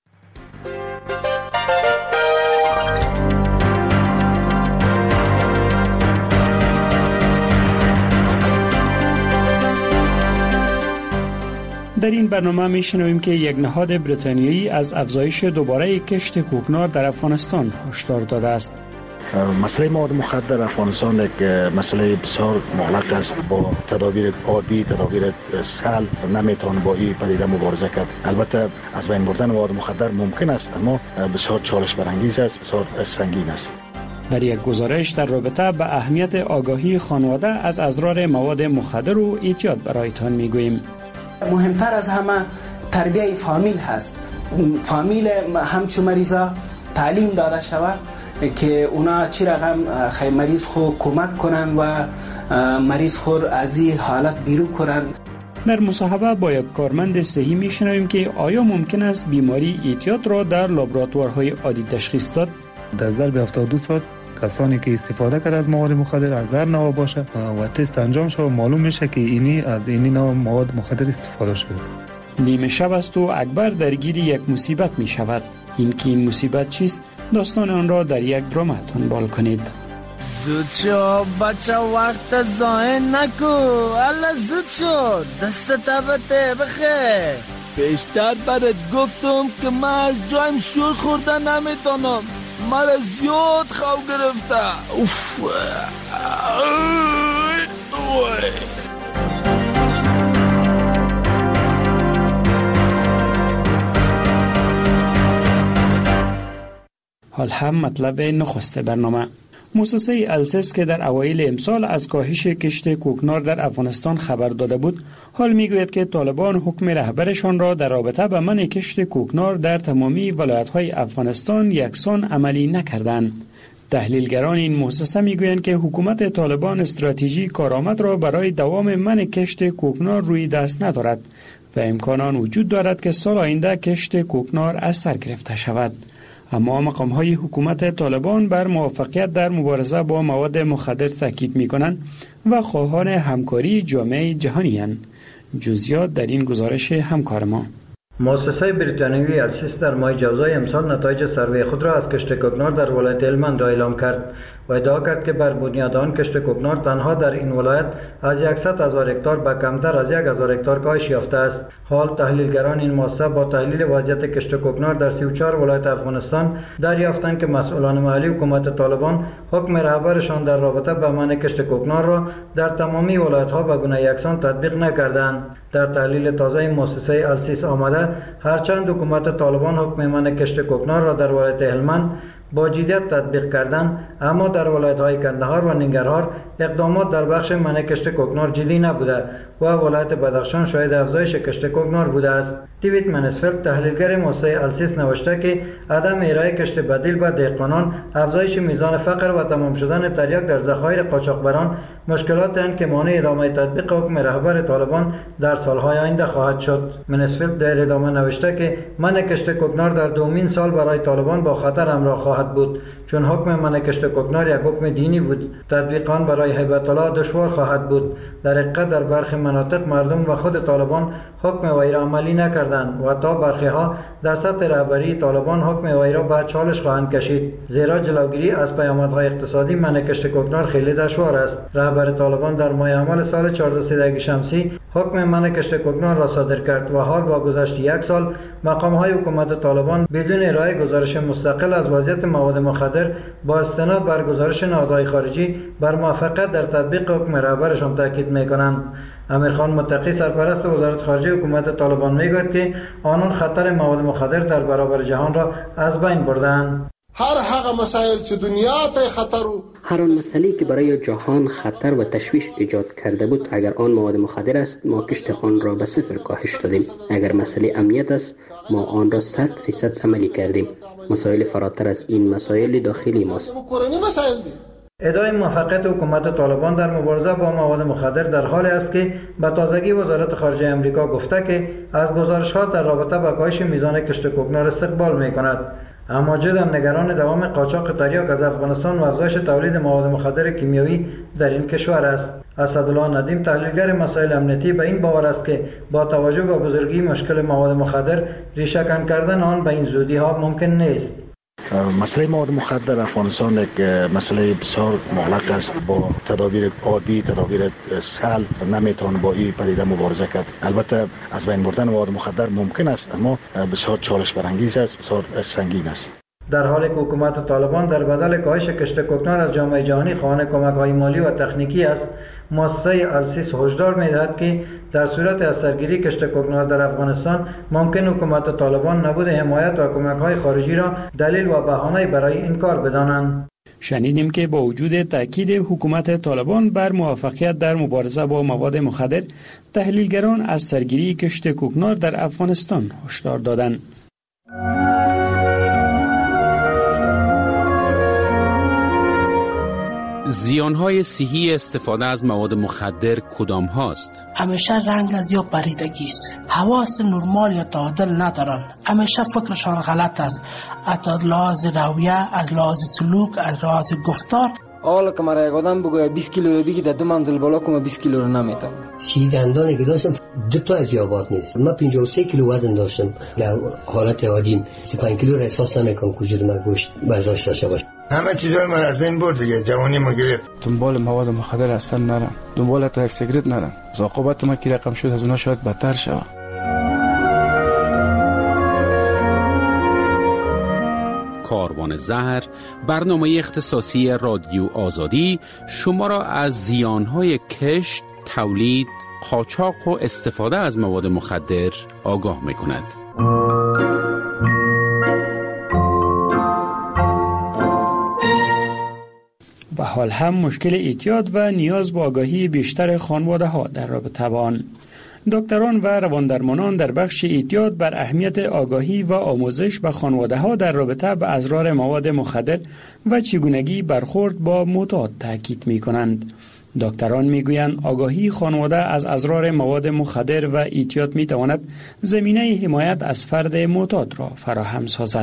در این برنامه میشنویم که یک نهاد بریتانیایی از افزایش دوباره کشت کوکنار در افغانستان هشدار داده است. مسئله مواد مخدر در افغانستان یک مسئله بسیار مغلق است. با تدابیر عادی، تدابیر سهل نمیتوان با این پدیده مبارزه کرد. البته از بین بردن مواد مخدر ممکن است، اما بسیار چالش برانگیز است، بسیار سنگین است. در یک گزارش در رابطه به اهمیت آگاهی خانواده از اضرار مواد مخدر و احتیاط برایتان میگوییم. مهمتر از همه تربیت فامیل هست. فامیل همچو مریضا تعلیم داده شود که اونا چی رقم مریض خود کمک کنن و مریض خود از این حالت بیرون کنن. در مصاحبه با یک کارمند صحی میشنویم که آیا ممکن است بیماری اعتیاد را در لابراتوارهای عادی تشخیص داد؟ در ظرف 72 ساعت کسانی که استفاده کرده از مواد مخدر از هر نوع باشه و تست انجام شد معلوم میشه که اینی از اینی نوع مواد مخدر استفاده شده. نیمه شب است و اکبر درگیر یک مصیبت می شود. این مصیبت چیست؟ داستان آن را در یک دراما دنبال کنید. زود شو بچه، وقت ضایع نکو. الله زود شو، دست تبته بخیر. بیشتر برات گفتم که من از جایم شور خورده نمیتونم. مرا زیاد خواب گرفته. اوف. حال هم مطلب نخست برنامه. مؤسسه السس که در اوایل امسال از کاهش کشت کوکنار در افغانستان خبر داده بود، حال میگوید که طالبان حکم رهبرشان را در رابطه با منع کشت کوکنار در تمامی ولایت‌های افغانستان یکسان عملی نکردند. تحلیلگران این مؤسسه میگویند که حکومت طالبان استراتژی کارآمد را برای دوام منع کشت کوکنار روی دست ندارد و امکانات وجود دارد که سال آینده کشت کوکنار از سر گرفته شود. اما مقام‌های حکومت طالبان بر موفقیت در مبارزه با مواد مخدر تاکید می‌کنند و خواهان همکاری جامعه جهانی اند. جزئیات در این گزارش همکار ما. مؤسسه بریتانیایی السیس در ماه جوزای امسال نتایج سروی خود را از کشت کوکنار در ولایت هلمند اعلام کرد و ادعا کرد که بر بنیاد آن کشت کوکنار تنها در این ولایت از 100,000 هکتار به کمتر از 1,000 هکتار کاهش یافته است. حال تحلیلگران این مؤسسه با تحلیل وضعیت کشت کوکنار در 34 ولایت افغانستان دریافتند که مسئولان محلی حکومت طالبان حکم رهبرشان در رابطه با منع کشت کوکنار را در تمامی ولایت‌ها به گونه یکسان تطبیق نکردند. در تحلیل تازه مؤسسه السیس آمده هرچند حکومت طالبان حکم منع کشت کوکنار را در ولایت هلمند با جدیت تطبیق کردند، اما در ولایت‌های کندهار و ننگرهار اقدامات در بخش منع کشت کوکنار جدی نبوده و ولایت بدخشان شاهد افزایش کشت کوکنار بوده است. دیوید منسفلد تحلیلگر مؤسسه السیس نوشته که عدم ارائه کشت بدیل به دهقانان افزایش میزان فقر و تمام شدن تریاک در ذخایر قاچاقبران مشکلات هستند که مانع ادامه تطبیق حکم رهبر طالبان در سالهای آینده خواهد شد. منسفلد در ادامه نوشته که منع کشت کوکنار در دومین سال برای طالبان با خطر همراه خواهد بود، چون حکم منع کشت کوکنار یک حکم دینی بود. تطبیق آن برای هیبت الله دشوار خواهد بود. در حقیقت در برخی مناطق مردم و خود طالبان حکم وی را عملی نکردند و تا برخی ها در سطح رهبری طالبان حکم وی را به چالش خواهند کشید، زیرا جلوگیری از پیامدهای اقتصادی منع کشت کوکنار خیلی دشوار است. رهبر طالبان در ماه حمل سال 14 شمسی حکم منع کشت کوکنار را صادر کرد و حال با گذشت یک سال مقام‌های حکومت طالبان بدون ارائه گزارش مستقل از وضعیت مواد مخدر با استناد بر گزارش نهادهای خارجی بر موفقیت در تطبیق حکم رهبرشان تاکید می‌کنند. امیرخان متقی سرپرست وزارت خارجه حکومت طالبان میگوید که آنان خطر مواد مخدر در برابر جهان را از بین بردند. هر مسائل چې دنیا ته خطر هر آن مسئله که برای جهان خطر و تشویش ایجاد کرده بود، اگر آن مواد مخدر است ما کشت آن را به صفر کاهش دادیم. اگر مسئله امنیت است ما آن را 100% عملی کردیم. مسائل فراتر از این مسائل داخلی ماست. ادعای موفقیت حکومت طالبان در مبارزه با مواد مخدر در حالی است که به تازگی وزارت خارجه امریکا گفته که از گزارش‌ها در رابطه با کاهش میزان کشت کوکنار استقبال می‌کند. اما جدا نگران دوام قاچاق تریاک از افغانستان و افزایش تولید مواد مخدر کیمیایی در این کشور است. اسدالله ندیم تحلیلگر مسائل امنیتی به این باور است که با توجه به بزرگی مشکل مواد مخدر ریشه‌کن کردن آن به این زودی‌ها ممکن نیست. مسئله مواد مخدر افغانستان یک مسئله بسیار مغلق است. با تدابیر عادی، تدابیر سهل نمیتوان با این پدیده مبارزه کرد. البته از بین بردن مواد مخدر ممکن است، اما بسیار چالش برانگیز است، بسیار سنگین است. در حالی که حکومت طالبان در بدل کاهش کشت کوکنار از جامعه جهانی خواهان کمک‌های مالی و تکنیکی است، مؤسسه السیس هشدار می‌دهد که در صورت از سرگیری کشت کوکنار در افغانستان ممکن حکومت طالبان نبود حمایت و کمک‌های خارجی را دلیل و بهانه برای این کار بدانند. شنیدیم که با وجود تاکید حکومت طالبان بر موفقیت در مبارزه با مواد مخدر، تحلیلگران از سرگیری کشت کوکنار در افغانستان هشدار دادند. زیانهای صحی استفاده از مواد مخدر کدام هاست؟ همیشه رنگ از یا پریدگی است. حواس نرمال یا تعادل ندارن. همیشه فکرشان غلط است. از لحاظ رویه، از لحاظ سلوک، از لحاظ گفتار. حالا که مرا یک آدم بگوید 20 کیلو رو بگی در 2 منزل بالا کنم 20 کیلو رو نمیتونم. دندانی که داشتم 2 تا از یابات نیست. من 53 کیلو وزن داشتم. در حالت عادیم 35 کیلو را احساس نمیکنم که وجود من گوشت برداشت داشته باشه. همه چیزای من از بین برد دیگه. جوانی ما گرفت. دنبال مواد مخدر اصلا نرم. دنبال تا یک سیگرت نرم. عاقبت ما که رقم شد از اونها شاید بدتر شود. کاروان زهر، برنامه اختصاصی رادیو آزادی شما را از زیانهای کشت، تولید، قاچاق و استفاده از مواد مخدر آگاه می‌کند. و حال هم مشکل اعتیاد و نیاز به آگاهی بیشتر خانواده‌ها در رابطه با آن. دکتران و رواندرمانان در بخش اعتیاد بر اهمیت آگاهی و آموزش به خانواده‌ها در رابطه با اضرار مواد مخدر و چگونگی برخورد با معتاد تاکید می‌کنند. دکتران میگویند آگاهی خانواده از اضرار مواد مخدر و اعتیاد میتواند زمینه حمایت از فرد معتاد را فراهم سازد.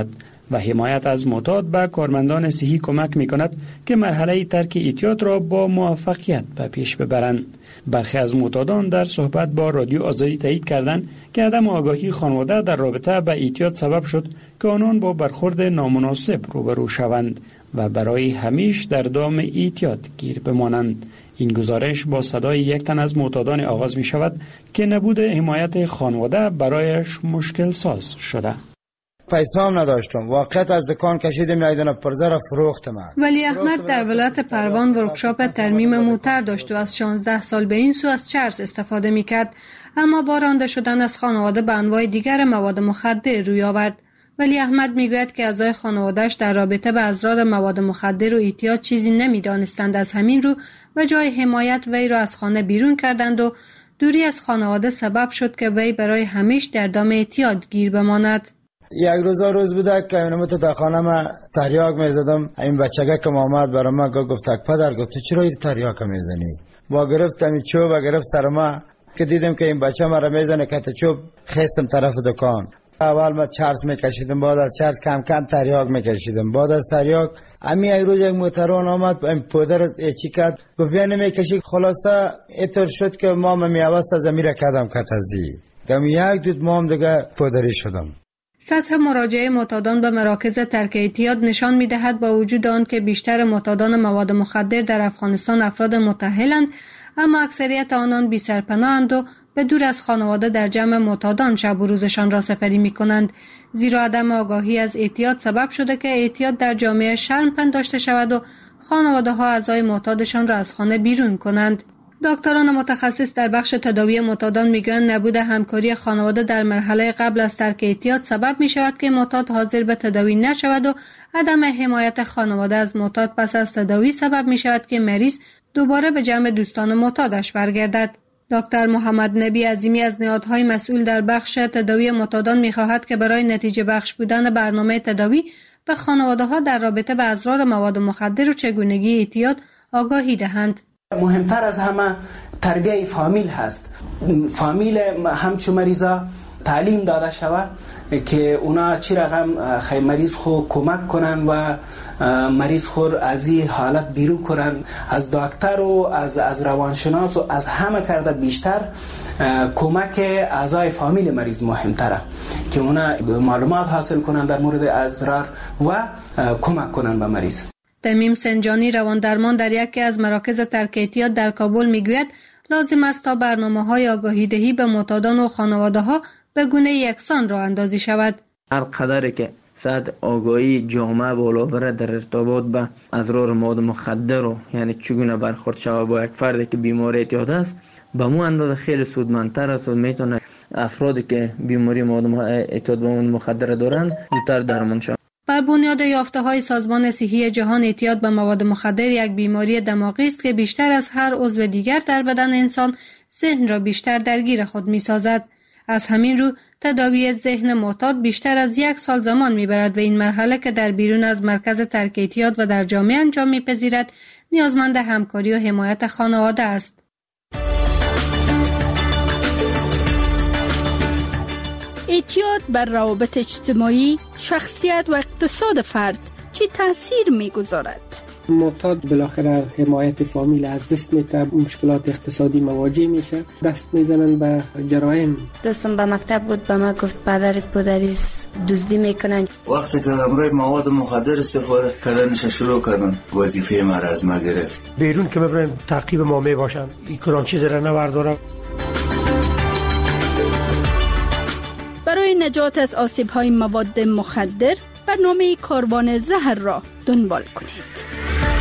و حمایت از معتاد به کارمندان صحی کمک می کند که مرحله ترک اعتیاد را با موفقیت به پیش ببرند. برخی از معتادان در صحبت با رادیو آزادی تایید کردند که عدم آگاهی خانواده در رابطه با اعتیاد سبب شد که آنان با برخورد نامناسب روبرو شوند و برای همیشه در دام اعتیاد گیر بمانند. این گزارش با صدای یک تن از معتادان آغاز می شود که نبود حمایت خانواده برایش مشکل ساز شده. پیسه هم نداشتم، واقعیت از دکان کشیدم یک دانه پرزه را فروختم. ولی احمد در ولایت پروان ورکشاپ ترمیم موتر داشت و از 16 سال به این سو از چرس استفاده می کرد، اما با رانده شدن از خانواده به انواع دیگر مواد مخدر روی آورد. ولی احمد میگوید که اعضای خانواده‌اش در رابطه به اضرار مواد مخدر و اعتیاد چیزی نمیدانستند. از همین رو و جای حمایت وی را از خانه بیرون کردند و دوری از خانواده سبب شد که وی برای همیشه در دام اعتیاد گیر بماند. یک روز بوده که من تا خانه ما تریاک میزدم. این بچگه که آمد برای ما گفت پدر گفت چرا این تریاک میزنی؟ با گرفتم چوب و گرفت سر ما که دیدم که این بچه ما را میزنه که چوب خستم طرف دکان. اول ما چرس میکشیدم، بعد از چرس کم کم تریاک میکشیدم، بعد از تریاک امی یک روز یک موتران آمد این پودر چی کرد گفت یا نمیکشی. خلاصه اینطور شد که ما میوست از امیر کدم کتازی دم یک دود ما هم دیگه پودری شدم. سطح مراجعه معتادان به مراکز ترک اعتیاد نشان می‌دهد با وجود آن که بیشتر معتادان مواد مخدر در افغانستان افراد متأهلند، اما اکثریت آنان بی سرپناه‌اند و به دور از خانواده در جمع معتادان شب و روزشان را سپری می‌کنند، زیرا عدم آگاهی از اعتیاد سبب شده که اعتیاد در جامعه شرم پنداشته شود و خانواده‌ها اعضای معتادشان را از خانه بیرون کنند. دکتران متخصص در بخش تداوی معتادان میگویند نبود همکاری خانواده در مرحله قبل از ترک اعتیاد سبب می شود که معتاد حاضر به تداوی نشود و عدم حمایت خانواده از معتاد پس از تداوی سبب می شود که مریض دوباره به جمع دوستان معتادش برگردد. دکتر محمد نبی عظیمی از نهادهای مسئول در بخش تداوی معتادان می خواهد که برای نتیجه بخش بودن برنامه تداوی به خانواده ها در رابطه به اضرار مواد مخدر و چگونگی اعتیاد آگاهی دهند. مهمتر از همه تربیه فامیل هست. فامیل همچون مریضا تعلیم داده شود که اونا چی رقم مریض خود کمک کنن و مریض خود از این حالت بیرون کنن. از دکتر و از روانشناس و از همه کرده بیشتر کمک اعضای فامیل مریض مهمتره که اونا معلومات حاصل کنن در مورد اضرار و کمک کنن به مریض. تمیم سنجانی رواندرمان در یکی از مراکز ترک اعتیاد در کابل میگوید لازم است تا برنامه‌های آگاهی دهی به معتادان و خانواده‌ها به گونه یکسان راه اندازی شود. هر قدری که سطح آگاهی جامعه بالا بره در ارتباط به اضرار مواد مخدر و یعنی چگونه برخورد شود با یک فردی که بیماری اعتیاد است، به مو اندازه خیلی سودمندتر است و میتونه افرادی که بیماری اعتیاد به مواد مخدر دارن زودتر درمان شوند. بر بنیاد یافته‌های سازمان صحی جهان اعتیاد به مواد مخدر یک بیماری دماغی است که بیشتر از هر عضو دیگر در بدن انسان ذهن را بیشتر درگیر خود می‌سازد. از همین رو تداوی ذهن معتاد بیشتر از 1 سال زمان می‌برد و این مرحله که در بیرون از مرکز ترک اعتیاد و در جامعه انجام می‌پذیرد نیازمند همکاری و حمایت خانواده است. اعتیاد بر روابط اجتماعی، شخصیت و اقتصاد فرد چه تأثیر می‌گذارد؟ معتاد بالاخره حمایت فامیل از دست میده، مشکلات اقتصادی مواجه میشه، دست میزنن به جرایم. دوستم به مکتب بود، به ما گفت پدرت پدریست دزدی میکنن. وقتی که همراه مواد مخدر استفاده کردنش شروع کردن، وظیفه ما را از ما گرفت. بیرون که ببرن تعقیب ما میباشن، این کلان چیز را نبردارم. برای نجات از آسیب‌های مواد مخدر برنامه کاروان زهر را دنبال کنید.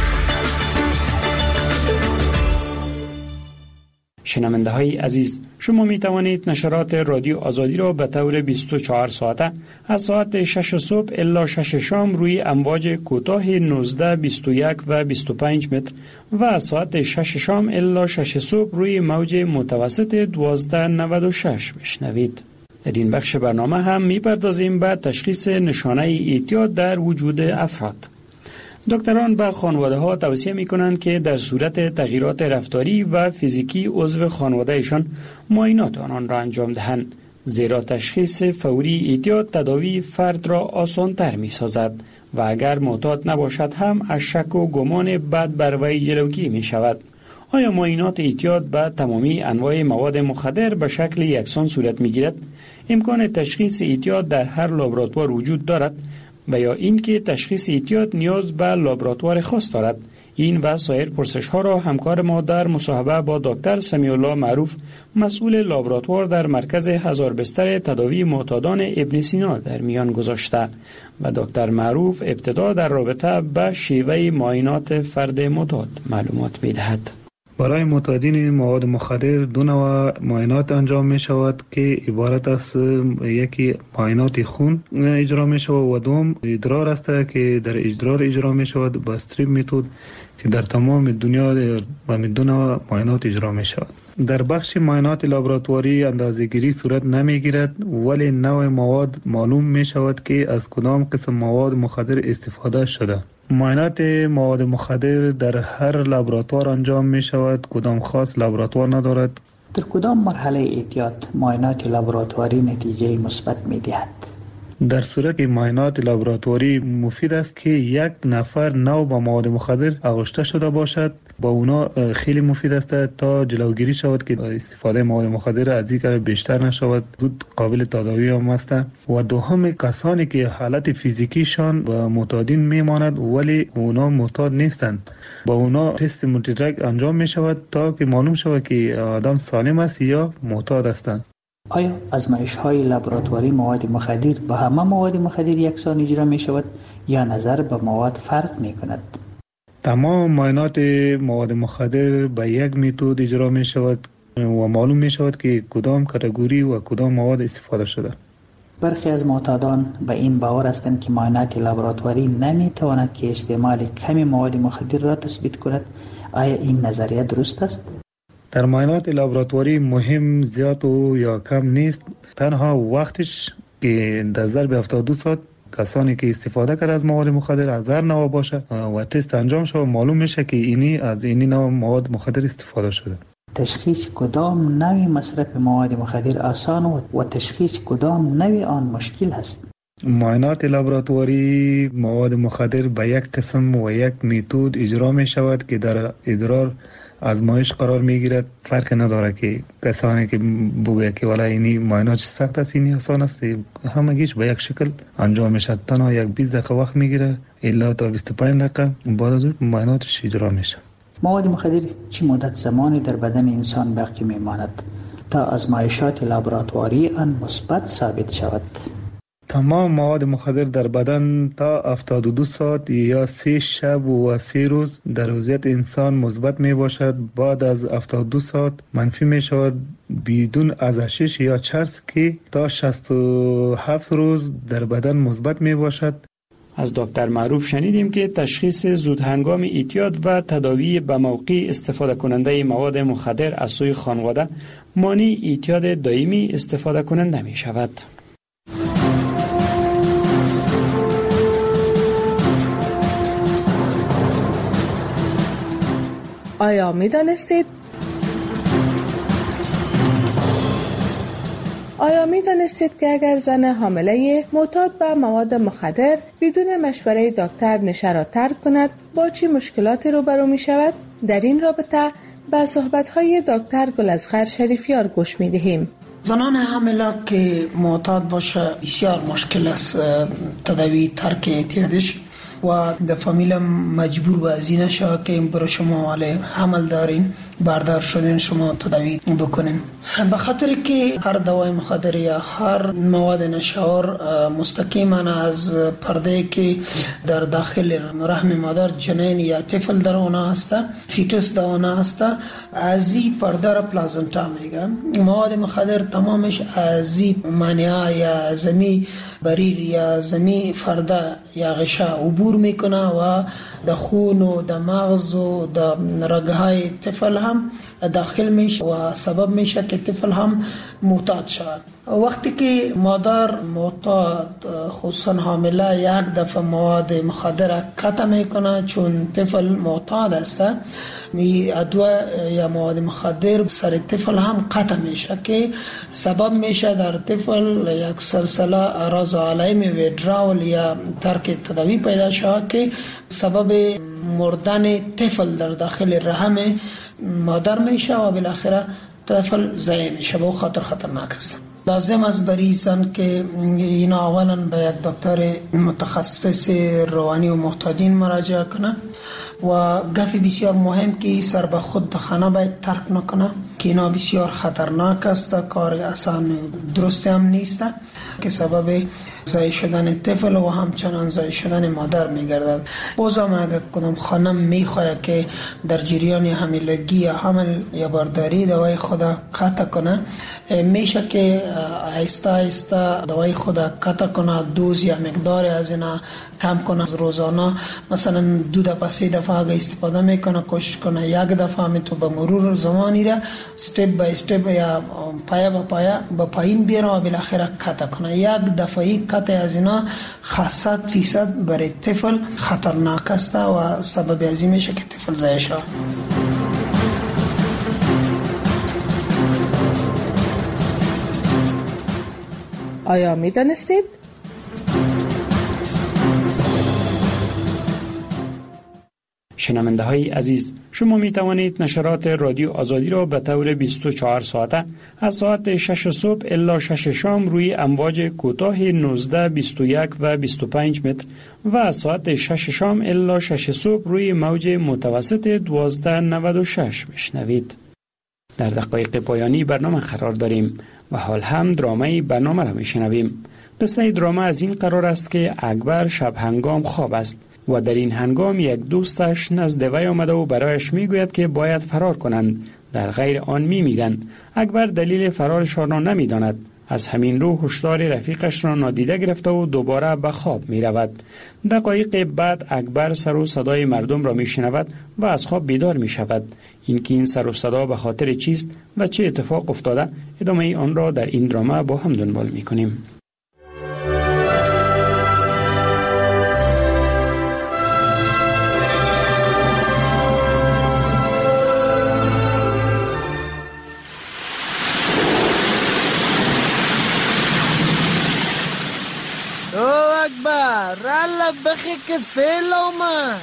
شنونده های عزیز، شما می توانید نشرات رادیو آزادی را به طور 24 ساعته از ساعت 6 صبح الی 6 شام روی امواج کوتاه 19، 21 و 25 متر و از ساعت 6 شام الی 6 صبح روی موج متوسط 1296 بشنوید. در این بخش برنامه هم می‌پردازیم به تشخیص نشانه اعتیاد در وجود افراد. دکتران به خانواده‌ها توصیه می‌کنند که در صورت تغییرات رفتاری و فیزیکی عضو خانواده‌شان معاینات آنان را انجام دهند، زیرا تشخیص فوری اعتیاد تداوی فرد را آسان‌تر می‌سازد و اگر معتاد نباشد هم از شک و گمان بد بر وی جلوگیری می‌شود. آیا معاینات اعتیاد به تمامی انواع مواد مخدر به شکل یکسان صورت می‌گیرد؟ امکان تشخیص اعتیاد در هر لابراتوار وجود دارد و یا اینکه تشخیص اعتیاد نیاز به لابراتوار خاص دارد؟ این و سایر پرسش‌ها را همکار ما در مصاحبه با دکتر سمیع الله معروف، مسئول لابراتوار در مرکز هزار بستر تداوی معتادان ابن سینا در میان گذاشته و دکتر معروف ابتدا در رابطه به شیوه معاینات فرد معتاد معلومات می‌دهد. برای معتادین مواد مخدر دو نوع معاینات انجام می شود که عبارت از یکی معاینات خون اجرا می شود و دوم ادرار است که در ادرار اجرا می شود با استریپ متد که در تمام دنیا با دو نوع معاینات اجرا می شود. در بخش معاینات لابراتواری اندازه‌گیری صورت نمی گیرد ولی نوع مواد معلوم می شود که از کدام قسم مواد مخدر استفاده شده. معاینات مواد مخدر در هر لابراتوار انجام می شود، کدام خاص لابراتوار ندارد. در کدام مرحله اعتیاد معاینات لابراتواری نتیجه مثبت می دهد؟ در صورت که معاینات لابراتواری مفید است که یک نفر نو با مواد مخدر آغشته شده باشد، با اونا خیلی مفید است تا جلوگیری شود که استفاده مواد مخدر از این بیشتر نشود، زود قابل تداوی هم است. و دوم کسانی که حالت فیزیکیشان و معتادین میماند ولی اونا معتاد نیستند، با اونا تست مدرک انجام می شود تا که معلوم شود که آدم سالم است یا معتاد هستند. آیا آزمایش‌های لابراتواری مواد مخدر با همه مواد مخدر یکسان اجرا می شود یا نظر به مواد فرق می کند؟ تمام معاینات مواد مخدر به یک متد اجرا می شود و معلوم می شود که کدام کاتگوری و کدام مواد استفاده شده. برخی از معتادان به این باور هستند که معاینات لابراتواری نمی تواند که استعمال کمی مواد مخدر را تثبیت کند. آیا این نظریه درست است؟ در معاینات لابراتواری مهم زیاد و یا کم نیست، تنها وقتش که در ظرف 72 ساعت کسانی که استفاده کرده از مواد مخدر از هر نوع باشه و تست انجام شود معلوم میشه که اینی از اینی نوع مواد مخدر استفاده شده. تشخیص کدام نوع مصرف مواد مخدر آسان و تشخیص کدام نوع آن مشکل است؟ معاینات لابراتواری مواد مخدر به یک قسم و یک متد اجرا می شود که در ادرار آزمایش قرار می گیرد. فرق نداره که کسانی که بگوید که والا اینی معاینات سخت است اینی آسان است، همگیش به یک شکل انجام می شود. تنها یک 20 دقیقه وقت می گیره الا تا 25 دقیقه بعد از اون معایناتش اجرا می شود. مواد مخدر چه مدت زمانی در بدن انسان باقی می ماند تا آزمایشات لابراتواری آن مثبت ثابت شود؟ تمام مواد مخدر در بدن تا 72 ساعت یا 3 شب و 3 روز در وضعیت انسان مثبت می باشد. بعد از 72 ساعت منفی می شود بدون ازشش یا چرس که تا 67 روز در بدن مثبت می باشد. از دکتر معروف شنیدیم که تشخیص زودهنگام اعتیاد و تداوی به موقع استفاده کننده مواد مخدر از سوی خانواده مانع اعتیاد دائمی استفاده کننده می شود. آیا می دانستید که اگر زن حامله معتاد به مواد مخدر بدون مشوره دکتر نشه را ترک کند با چه مشکلاتی روبرو می شود؟ در این رابطه به صحبت‌های دکتر گلاصغر شریفیار گوش می دهیم. زنان حامله که معتاد باشه بسیار مشکل است تداوی ترک اعتیادش و در فامیل مجبور به از این نشه که برای شما ولی حمل دارین بردار شدین شما تداوی بکنین، به خاطر که هر دوای مخدر یا هر مواد نشاور مستقیما از پرده که در داخل رحم مادر جنین یا طفل در اونا هسته فیتوس در اونا هسته از این پرده را پلازنتا میگن. مواد مخدر تمامش از این مانعه یا زمین بریر یا زمین فرده یا غشا عبور میکنه و در خون و در مغز و در رگهای طفل هم داخل میشه و سبب میشه که طفل هم معتاد شود. وقتی که مادر معتاد خصوصا حامله یک دفعه مواد مخدر قطع میکنه چون طفل معتاد است می ادویه یا مواد مخدر سر طفل هم قطع میشه که سبب میشه در طفل یک سلسله اعراض علائم ویدرال یا ترک تداوی پیدا شود که سبب مردن طفل در داخل رحم مادر میشه و بالاخره طفل ضعیف میشه و خطر خطرناک است. لازم است برای زن که اینا اولا به یک دکتر متخصص روانی و محتاطین مراجعه کنه و گفی بسیار مهم که سر به خود خانه باید ترک نکنه که اینا بسیار خطرناک است، کار آسان درست هم نیست که سبب ضعیف شدن طفل و همچنان ضعیف شدن مادر میگردد. بازم اگر کدام خانم میخواهد که در جریان حاملگی یا حمل یا بارداری دوای خود قطع کنه، میشه که آهسته آهسته دوای خود قطع کنه، دوز یا مقدار از اینا کم کنه. روزانه مثلا 2 دفعه 3 دفعه اگه استفاده میکنه کوشش کنه یک دفعه میتو به مرور زمانی را استپ بای استپ یا پایه به پایه به پایین بیاره و بالاخره قطع کنه. یک دفعه قطع از اینا 100% برای طفل خطرناک است و سبب ازی میشه که طفل ضعیف شود. آیا می دانستید؟ شنونده های عزیز، شما می توانید نشرات رادیو آزادی را به طور 24 ساعته از ساعت 6 صبح الا 6 شام روی امواج کوتاه 19، 21 و 25 متر و از ساعت 6 شام الا 6 صبح روی موج متوسط 1296 بشنوید. در دقایق پایانی برنامه قرار داریم و حال هم درامه برنامه را میشنویم. قصه درامه از این قرار است که اکبر شب هنگام خواب است و در این هنگام یک دوستش نزد وی آمده و برایش میگوید که باید فرار کنند، در غیر آن میمیرند. اکبر دلیل فرارشان را نمیداند. از همین رو هشدار رفیقش را نادیده گرفته و دوباره به خواب می رود. دقایق بعد اکبر سر و صدای مردم را می شنود و از خواب بیدار می شود. این سر و صدا به خاطر چیست و چه اتفاق افتاده، ادامه آن را در این درامه با هم دنبال می کنیم. رالله بخی که سیل آمد.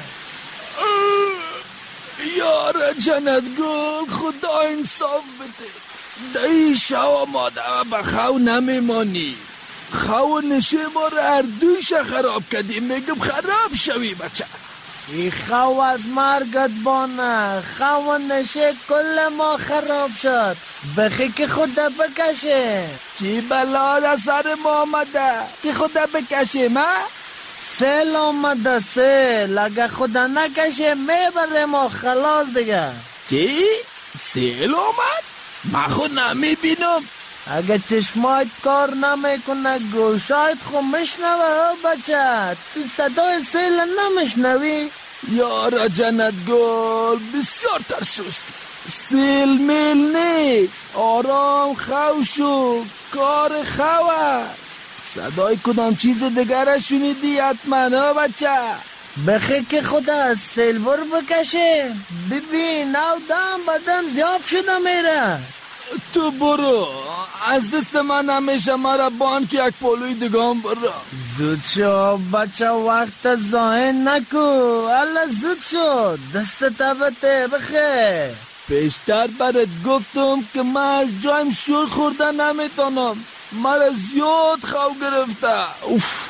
یار جنت گل، خدا انصاف بده. دایی شو ماده و بخو نمیمانی. خو نشه ما را هر دویش خراب کردیم. میگم خراب شوی بچه. ای خو از مرگت بانه. خو نشه کل ما خراب شد. بخی که خدا بکشه. چی بلا در سر ما آمده که خدا بکشه ما؟ سیل آمده سیل. اگه خدا نکشه میبره ما خلاص دیگه. چی؟ سیل آمد؟ من خود نمیبینم. اگه چشمایت کار نمیکنه گوشایت خود میشنوه بچه. تو صدای سیل نمیشنوی؟ یارا جنت گل بسیار ترسوست. سیل میل نیست. آرام خو شو. کار خو است. صدای کدام چیز دیگر شنیدی حتما بچه؟ بخی که خدا از سیل بر بکشه. ببین او دم بدم زیاف شده میره. تو برو، از دست من همیشه مرا بان که یک پولوی دگام برو. زود شو بچه، وقت ضایع نکو. الله زود شو، دست تبته بخی. پیشتر برات گفتم که من از جایم شور خورده نمیتونم. مرا زیاد خو گرفته. اوف.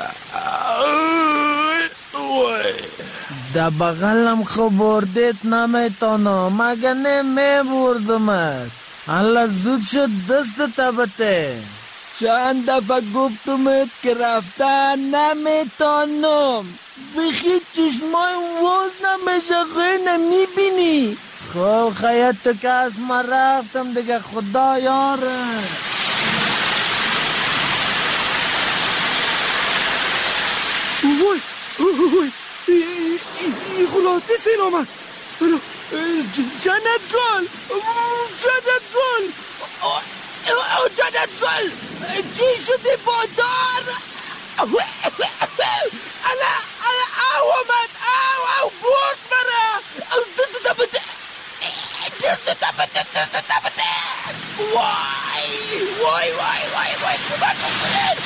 در بغلم خو بردیت نمیتونم. مگه نمیبردمت. الله زود شد دست تبته. چند دفعه گفتمت که رفتن نمیتونم. بخی چشمای واز نمیشه خیلی نمیبینی. خب خیلی تو که از من رفتم دیگه خدا یاره. اوی خلاصی سیل آمد. جنت گل جنت گل چی شدی بادار؟ الا او آمد او برد مرا دست بده. کمک کنید.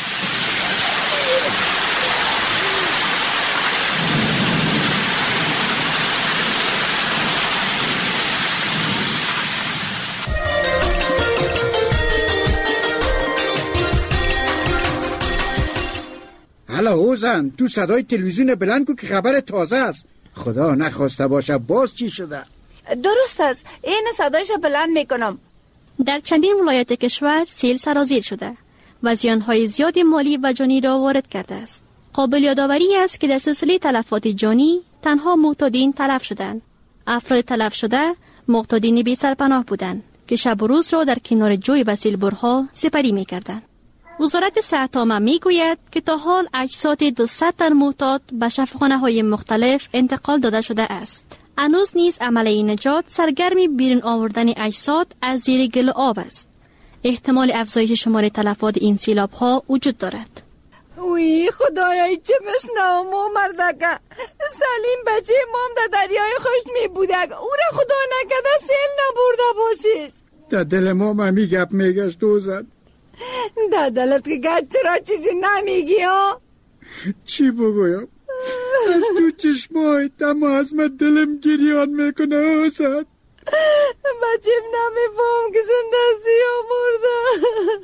حالا اوزن تو صدای تلویزیون بلند کو که خبر تازه است. خدا نخواسته باشه باز چی شده؟ درست است، این صدایش بلند میکنم. در چندین ولایت کشور سیل سرازیر شده و زیانهای زیاد مالی و جانی را وارد کرده است. قابل یادآوری است که در سلسله تلفات جانی تنها معتادین تلف شدند. افراد تلف شده معتادین بی سرپناه بودند که شب و روز را در کنار جوی و سیلبرها سپری می‌کردند. وزارت صحت عامه میگوید که تا حال اجساد 200 تن معتاد به شفاخانه‌های مختلف انتقال داده شده است. هنوز نیز عملیه نجات سرگرمی بیرون آوردن اجساد از زیر گل و آب است. احتمال افزایش شمار تلفات این سیلاب‌ها وجود دارد. وی خدایای چه بشنوم و مردکه سلیم بچه مام در دریای خشت می بودک، او را خدا نکده سیل نبرده باشیش. در دل ما همی گپ میگشت دوزن. در دلت که گشت چرا چیزی نمیگی ها؟ چی بگویم؟ از تو چشمای تما از من دلم گریان میکنه حسن. بچیم نمیفهم که زندستی ها مرده.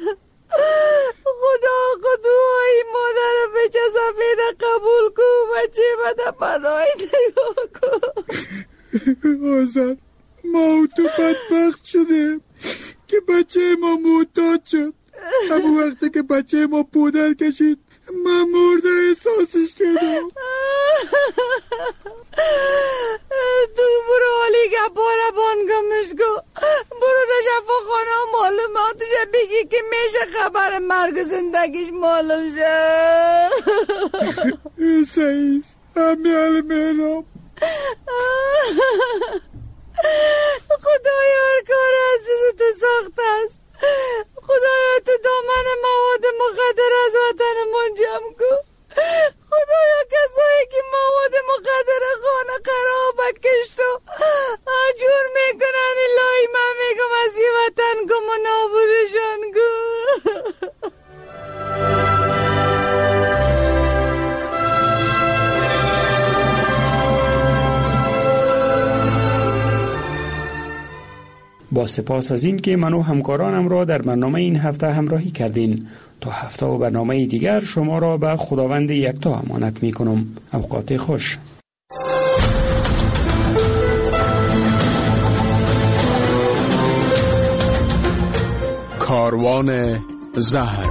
خدا خدای مادر بچه سفید قبول کو، بچه بده پناهی نگاه کو. حسن ما و تو بدبخت شده که بچه ما معتاد شد. همون وقتی که بچه ما پودر کشید من مرده احساسش کردم. تو برو حالی گپاره بانگمش کو، برو در شفاخانه و معلوماتش بگی که میشه خبر مرگ زندگیش معلوم شه. سعید همی علمه خدایا هر کار عزیز تو ساخت است. خدایا تو دامن مواد مخدر از وطن منجم کو. خدایا کسایی که مواد مخدر خانه خراب کشت و آجور میکنن الهی من میگم از این وطن کم و نابودشان کو. با سپاس از این که من و همکارانم را در برنامه این هفته همراهی کردین. تا هفته و برنامه دیگر شما را به خداوند یکتا امانت می کنم. اوقات خوش. کاروان زهر.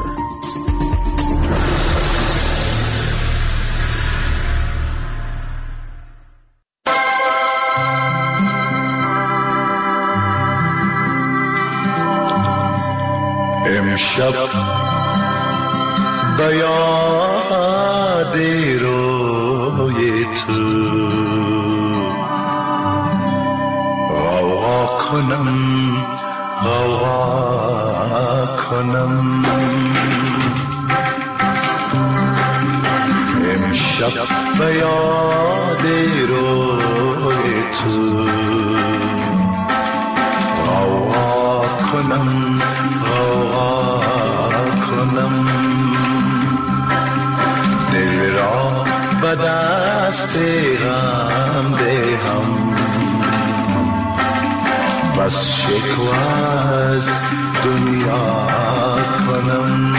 امشب به یاد روی تو غوغا کنم امشب به یاد روی تو غوغا کنم دل را به دست غم دهم بس شکوه از دنیا کنم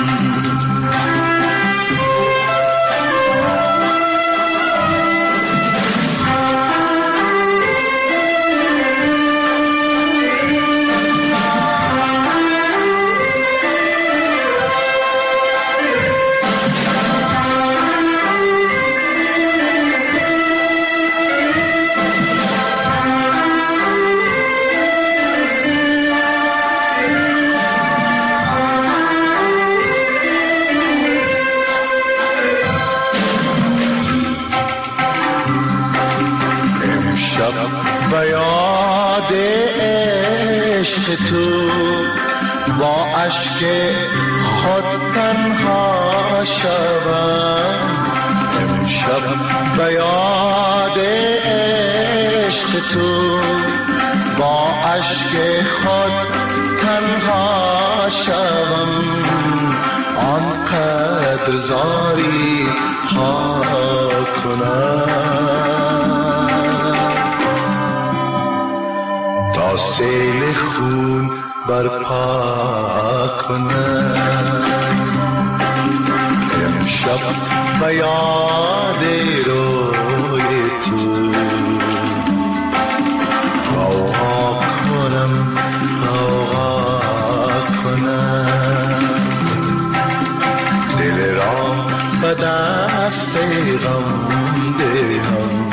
به یاد عشق تو با اشک خود تنها شوم امشب به یاد عشق تو با اشک خود تنها شوم آنقدر زاری ها کنم تا سیل خون برپا کنم. امشب به یاد روی تو غوغا کنم غوغا کنم، دل را به دست غم دهم،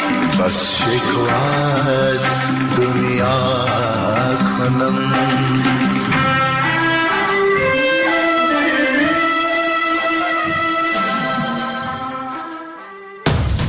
بس شکوه از دنیا کنم.